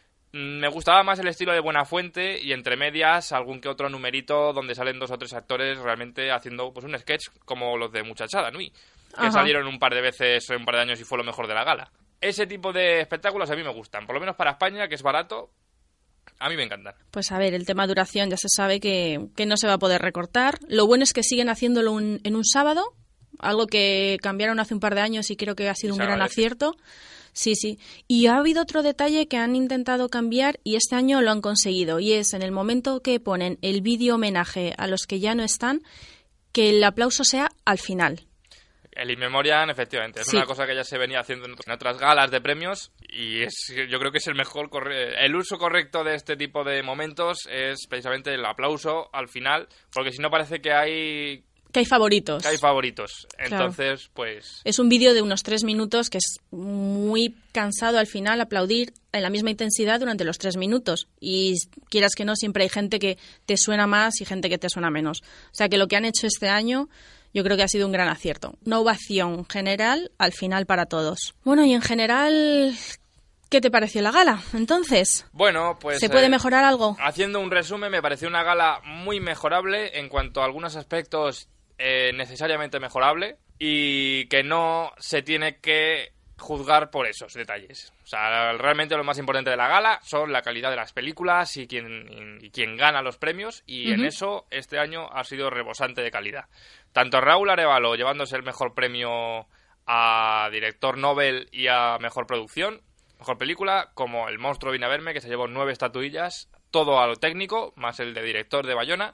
Me gustaba más el estilo de Buenafuente y entre medias algún que otro numerito donde salen 2 o 3 actores realmente haciendo pues un sketch como los de Muchachada Nui, que salieron un par de veces en un par de años y fue lo mejor de la gala. Ese tipo de espectáculos a mí me gustan, por lo menos para España, que es barato, a mí me encantan. Pues a ver, el tema duración ya se sabe que no se va a poder recortar. Lo bueno es que siguen haciéndolo en un sábado, algo que cambiaron hace un par de años y creo que ha sido un gran acierto. Sí. Y ha habido otro detalle que han intentado cambiar y este año lo han conseguido. Y es en el momento que ponen el vídeo homenaje a los que ya no están, que el aplauso sea al final. El In Memoriam, efectivamente, es una cosa que ya se venía haciendo en otras galas de premios y yo creo que es el uso correcto de este tipo de momentos es precisamente el aplauso al final, porque si no parece que hay favoritos. Entonces, claro. Pues... Es un vídeo de unos 3 minutos que es muy cansado al final aplaudir en la misma intensidad durante los 3 minutos. Y quieras que no, siempre hay gente que te suena más y gente que te suena menos. O sea que lo que han hecho este año, Yo creo que ha sido un gran acierto. Una ovación general al final para todos. Bueno, y en general, ¿qué te pareció la gala, entonces? Bueno, pues... ¿Se puede mejorar algo? Haciendo un resumen, me pareció una gala muy mejorable en cuanto a algunos aspectos necesariamente mejorable y que no se tiene que juzgar por esos detalles. O sea, realmente lo más importante de la gala son la calidad de las películas y quién gana los premios, y en eso este año ha sido rebosante de calidad. Tanto Raúl Arévalo llevándose el mejor premio a director Nobel y a mejor producción, mejor película, como El monstruo vino a verme, que se llevó 9 estatuillas, todo a lo técnico, más el de director de Bayona.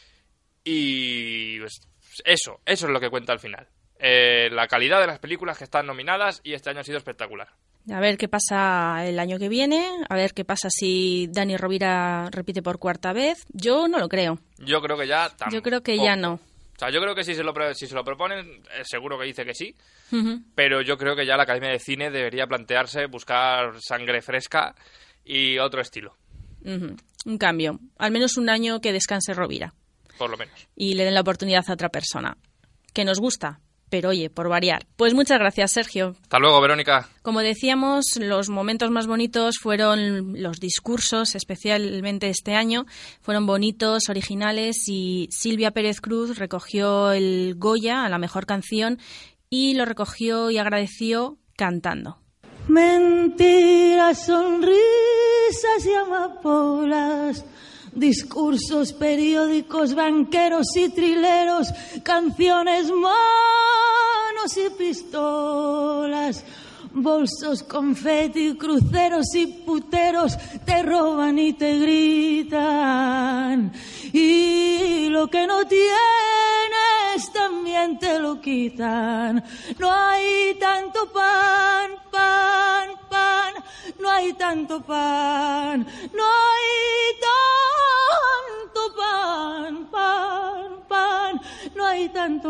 Y pues, eso es lo que cuenta al final. La calidad de las películas que están nominadas, y este año ha sido espectacular. A ver qué pasa el año que viene, a ver qué pasa si Dani Rovira repite por 4ª vez. Yo no lo creo. Yo creo que ya tampoco. Yo creo que ya no. O sea, yo creo que si se lo proponen, seguro que dice que sí, pero yo creo que ya la Academia de Cine debería plantearse buscar sangre fresca y otro estilo. Un cambio. Al menos un año que descanse Rovira. Por lo menos. Y le den la oportunidad a otra persona. Que nos gusta, pero oye, por variar. Pues muchas gracias, Sergio. Hasta luego, Verónica. Como decíamos, los momentos más bonitos fueron los discursos, especialmente este año. Fueron bonitos, originales, y Silvia Pérez Cruz recogió el Goya a la mejor canción y lo recogió y agradeció cantando. Mentiras, sonrisas y amapolas, discursos, periódicos, banqueros y trileros, canciones, monos y pistolas, bolsos, confeti, cruceros y puteros, te roban y te gritan. Y lo que no tienes también te lo quitan. No hay tanto pan, pan, pan, no hay tanto pan, no hay tanto pan, pan, pan, no hay tanto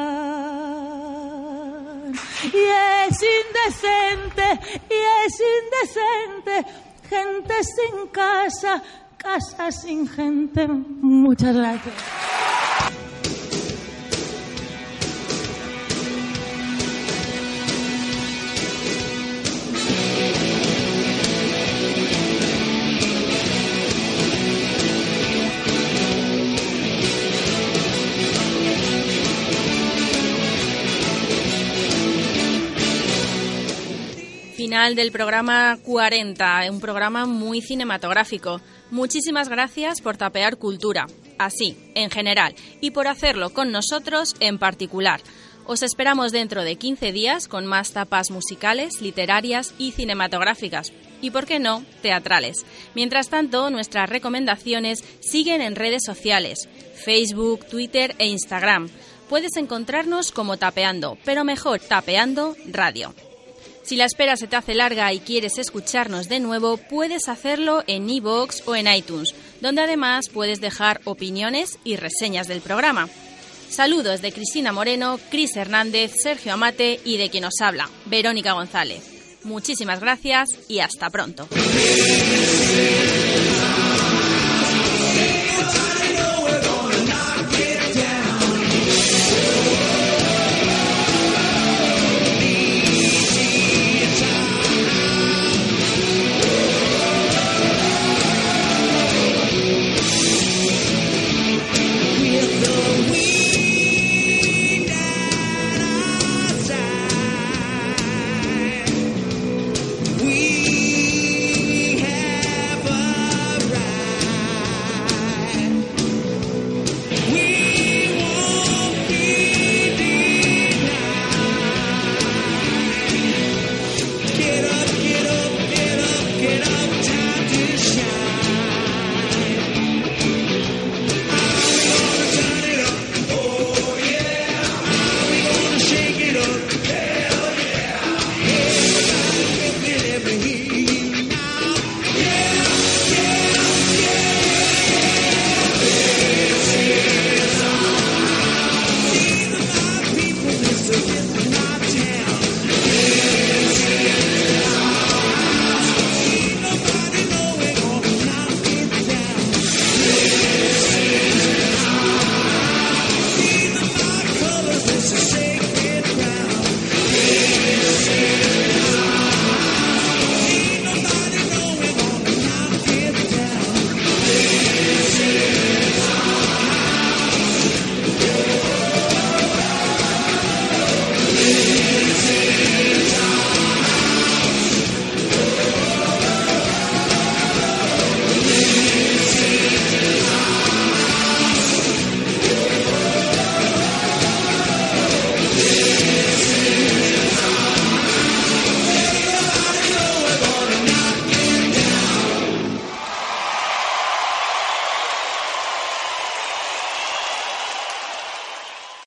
pan. Y es indecente, gente sin casa, casa sin gente. Muchas gracias. Final del programa 40, un programa muy cinematográfico. Muchísimas gracias por tapear cultura, así, en general, y por hacerlo con nosotros en particular. Os esperamos dentro de 15 días con más tapas musicales, literarias y cinematográficas. Y, ¿por qué no?, teatrales. Mientras tanto, nuestras recomendaciones siguen en redes sociales, Facebook, Twitter e Instagram. Puedes encontrarnos como Tapeando, pero mejor Tapeando Radio. Si la espera se te hace larga y quieres escucharnos de nuevo, puedes hacerlo en iVoox o en iTunes, donde además puedes dejar opiniones y reseñas del programa. Saludos de Cristina Moreno, Cris Hernández, Sergio Amate y de quien os habla, Verónica González. Muchísimas gracias y hasta pronto.